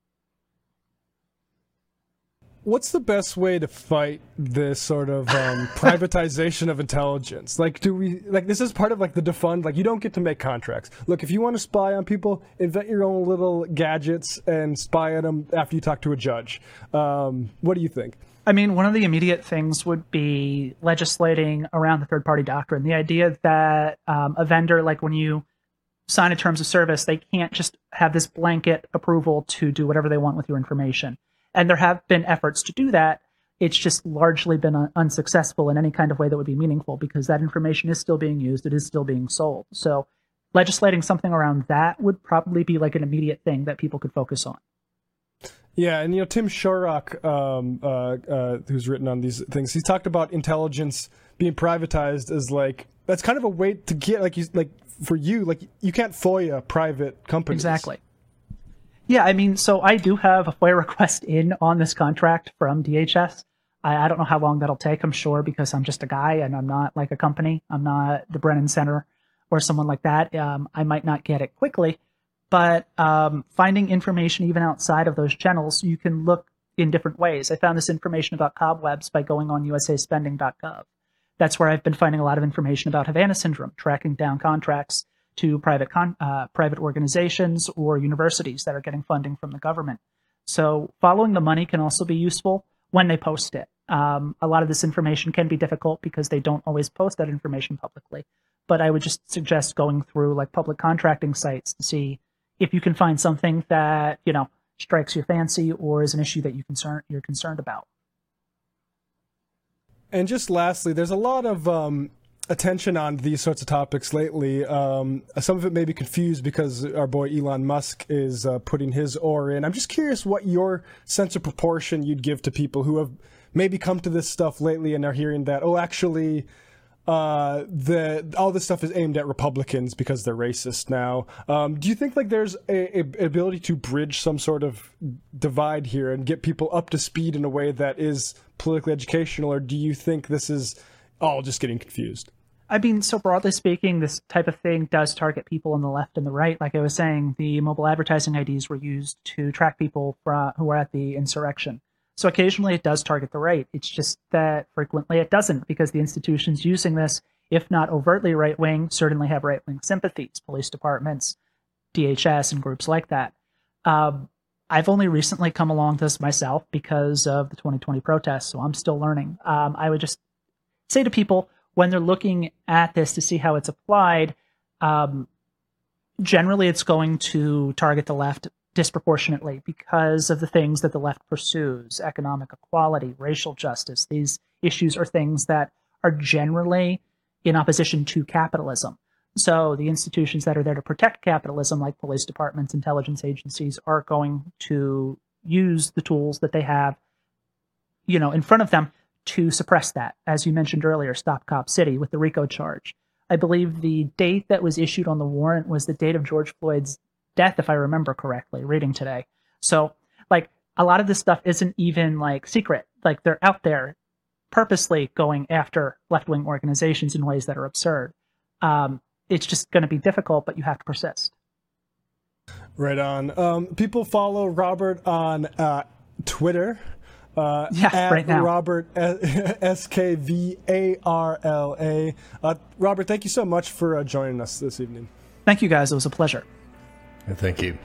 What's the best way to fight this sort of um, privatization of intelligence? Like, do we, like, this is part of like the defund, like you don't get to make contracts. Look, if you want to spy on people, invent your own little gadgets and spy on them after you talk to a judge. Um, what do you think? I mean, one of the immediate things would be legislating around the third-party doctrine. The idea that um, a vendor, like when you sign a terms of service, they can't just have this blanket approval to do whatever they want with your information. And there have been efforts to do that. It's just largely been un- unsuccessful in any kind of way that would be meaningful, because that information is still being used. It is still being sold. So legislating something around that would probably be like an immediate thing that people could focus on. Yeah, and you know, Tim Shorrock, um, uh, uh, who's written on these things, he's talked about intelligence being privatized as like, that's kind of a way to get, like, you, like for you, like you can't FOIA private companies. Exactly. Yeah, I mean, so I do have a FOIA request in on this contract from D H S. I, I don't know how long that'll take, I'm sure, because I'm just a guy and I'm not like a company. I'm not the Brennan Center or someone like that. Um, I might not get it quickly. But um, finding information even outside of those channels, you can look in different ways. I found this information about Cobwebs by going on U S A spending dot gov. That's where I've been finding a lot of information about Havana syndrome, tracking down contracts to private con- uh, private organizations or universities that are getting funding from the government. So following the money can also be useful when they post it. Um, a lot of this information can be difficult because they don't always post that information publicly. But I would just suggest going through like public contracting sites to see if you can find something that, you know, strikes your fancy or is an issue that you concern, you're concerned about. And just lastly, there's a lot of um, attention on these sorts of topics lately. Um, some of it may be confused because our boy Elon Musk is uh, putting his oar in. I'm just curious what your sense of proportion you'd give to people who have maybe come to this stuff lately and are hearing that, oh, actually, uh, the all this stuff is aimed at Republicans because they're racist now. Um, do you think like there's a, a ability to bridge some sort of divide here and get people up to speed in a way that is politically educational, or do you think this is all just getting confused? I mean, so broadly speaking, this type of thing does target people on the left and the right. Like I was saying, the mobile advertising I Ds were used to track people from, who were at the insurrection. So occasionally it does target the right. It's just that frequently it doesn't, because the institutions using this, if not overtly right-wing, certainly have right-wing sympathies. Police departments, D H S and groups like that. Um, I've only recently come along this myself because of the twenty twenty protests, so I'm still learning. Um, I would just say to people, when they're looking at this to see how it's applied, um, generally it's going to target the left disproportionately because of the things that the left pursues: economic equality, racial justice. These issues are things that are generally in opposition to capitalism. So the institutions that are there to protect capitalism, like police departments, intelligence agencies, are going to use the tools that they have, you know, in front of them to suppress that. As you mentioned earlier, Stop Cop City with the RICO charge. I believe the date that was issued on the warrant was the date of George Floyd's death, if I remember correctly, reading today. So, like, a lot of this stuff isn't even, like, secret. Like, they're out there purposely going after left-wing organizations in ways that are absurd. Um, it's just going to be difficult, but you have to persist. Right on. Um, people follow Robert on uh, Twitter. Uh, yeah, at right now. Robert S K V A R L A. Uh, Robert, thank you so much for uh, joining us this evening. Thank you, guys. It was a pleasure. Thank you.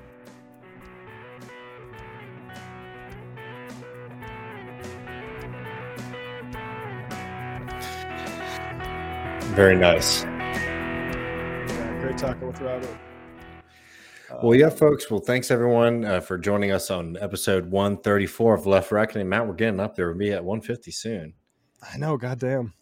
Very nice. Yeah, great talking with Robert. Uh, well, yeah, folks. Well, thanks everyone uh, for joining us on episode one thirty-four of Left Reckoning. Matt, we're getting up there. We'll be at one fifty soon. I know, goddamn.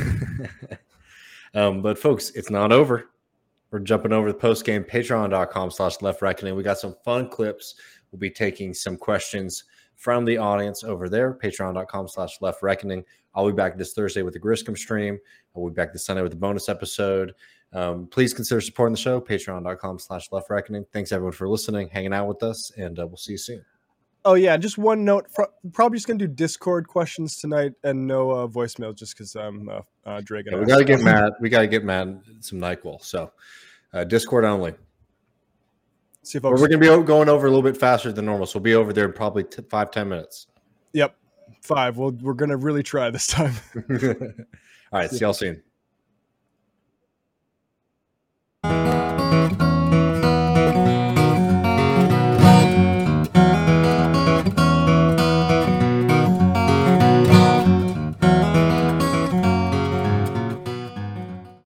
um, but folks, it's not over. We're jumping over the post game, patreon.com slash left reckoning. We got some fun clips. We'll be taking some questions from the audience over there, patreon.com slash left reckoning. I'll be back this Thursday with the Griscom stream. I'll be back this Sunday with the bonus episode. Um, please consider supporting the show, patreon.com slash left reckoning. Thanks everyone for listening, hanging out with us, and uh, we'll see you soon. Oh, yeah, just one note. Probably just going to do Discord questions tonight and no uh, voicemail just because I'm uh, uh, dragging yeah, we got to get Matt. We got to get Matt some NyQuil. So uh, Discord only. See if we're going to be going over a little bit faster than normal, so we'll be over there in probably t- five, ten minutes. Yep, five. Well, we're going to really try this time. All right, see y'all soon.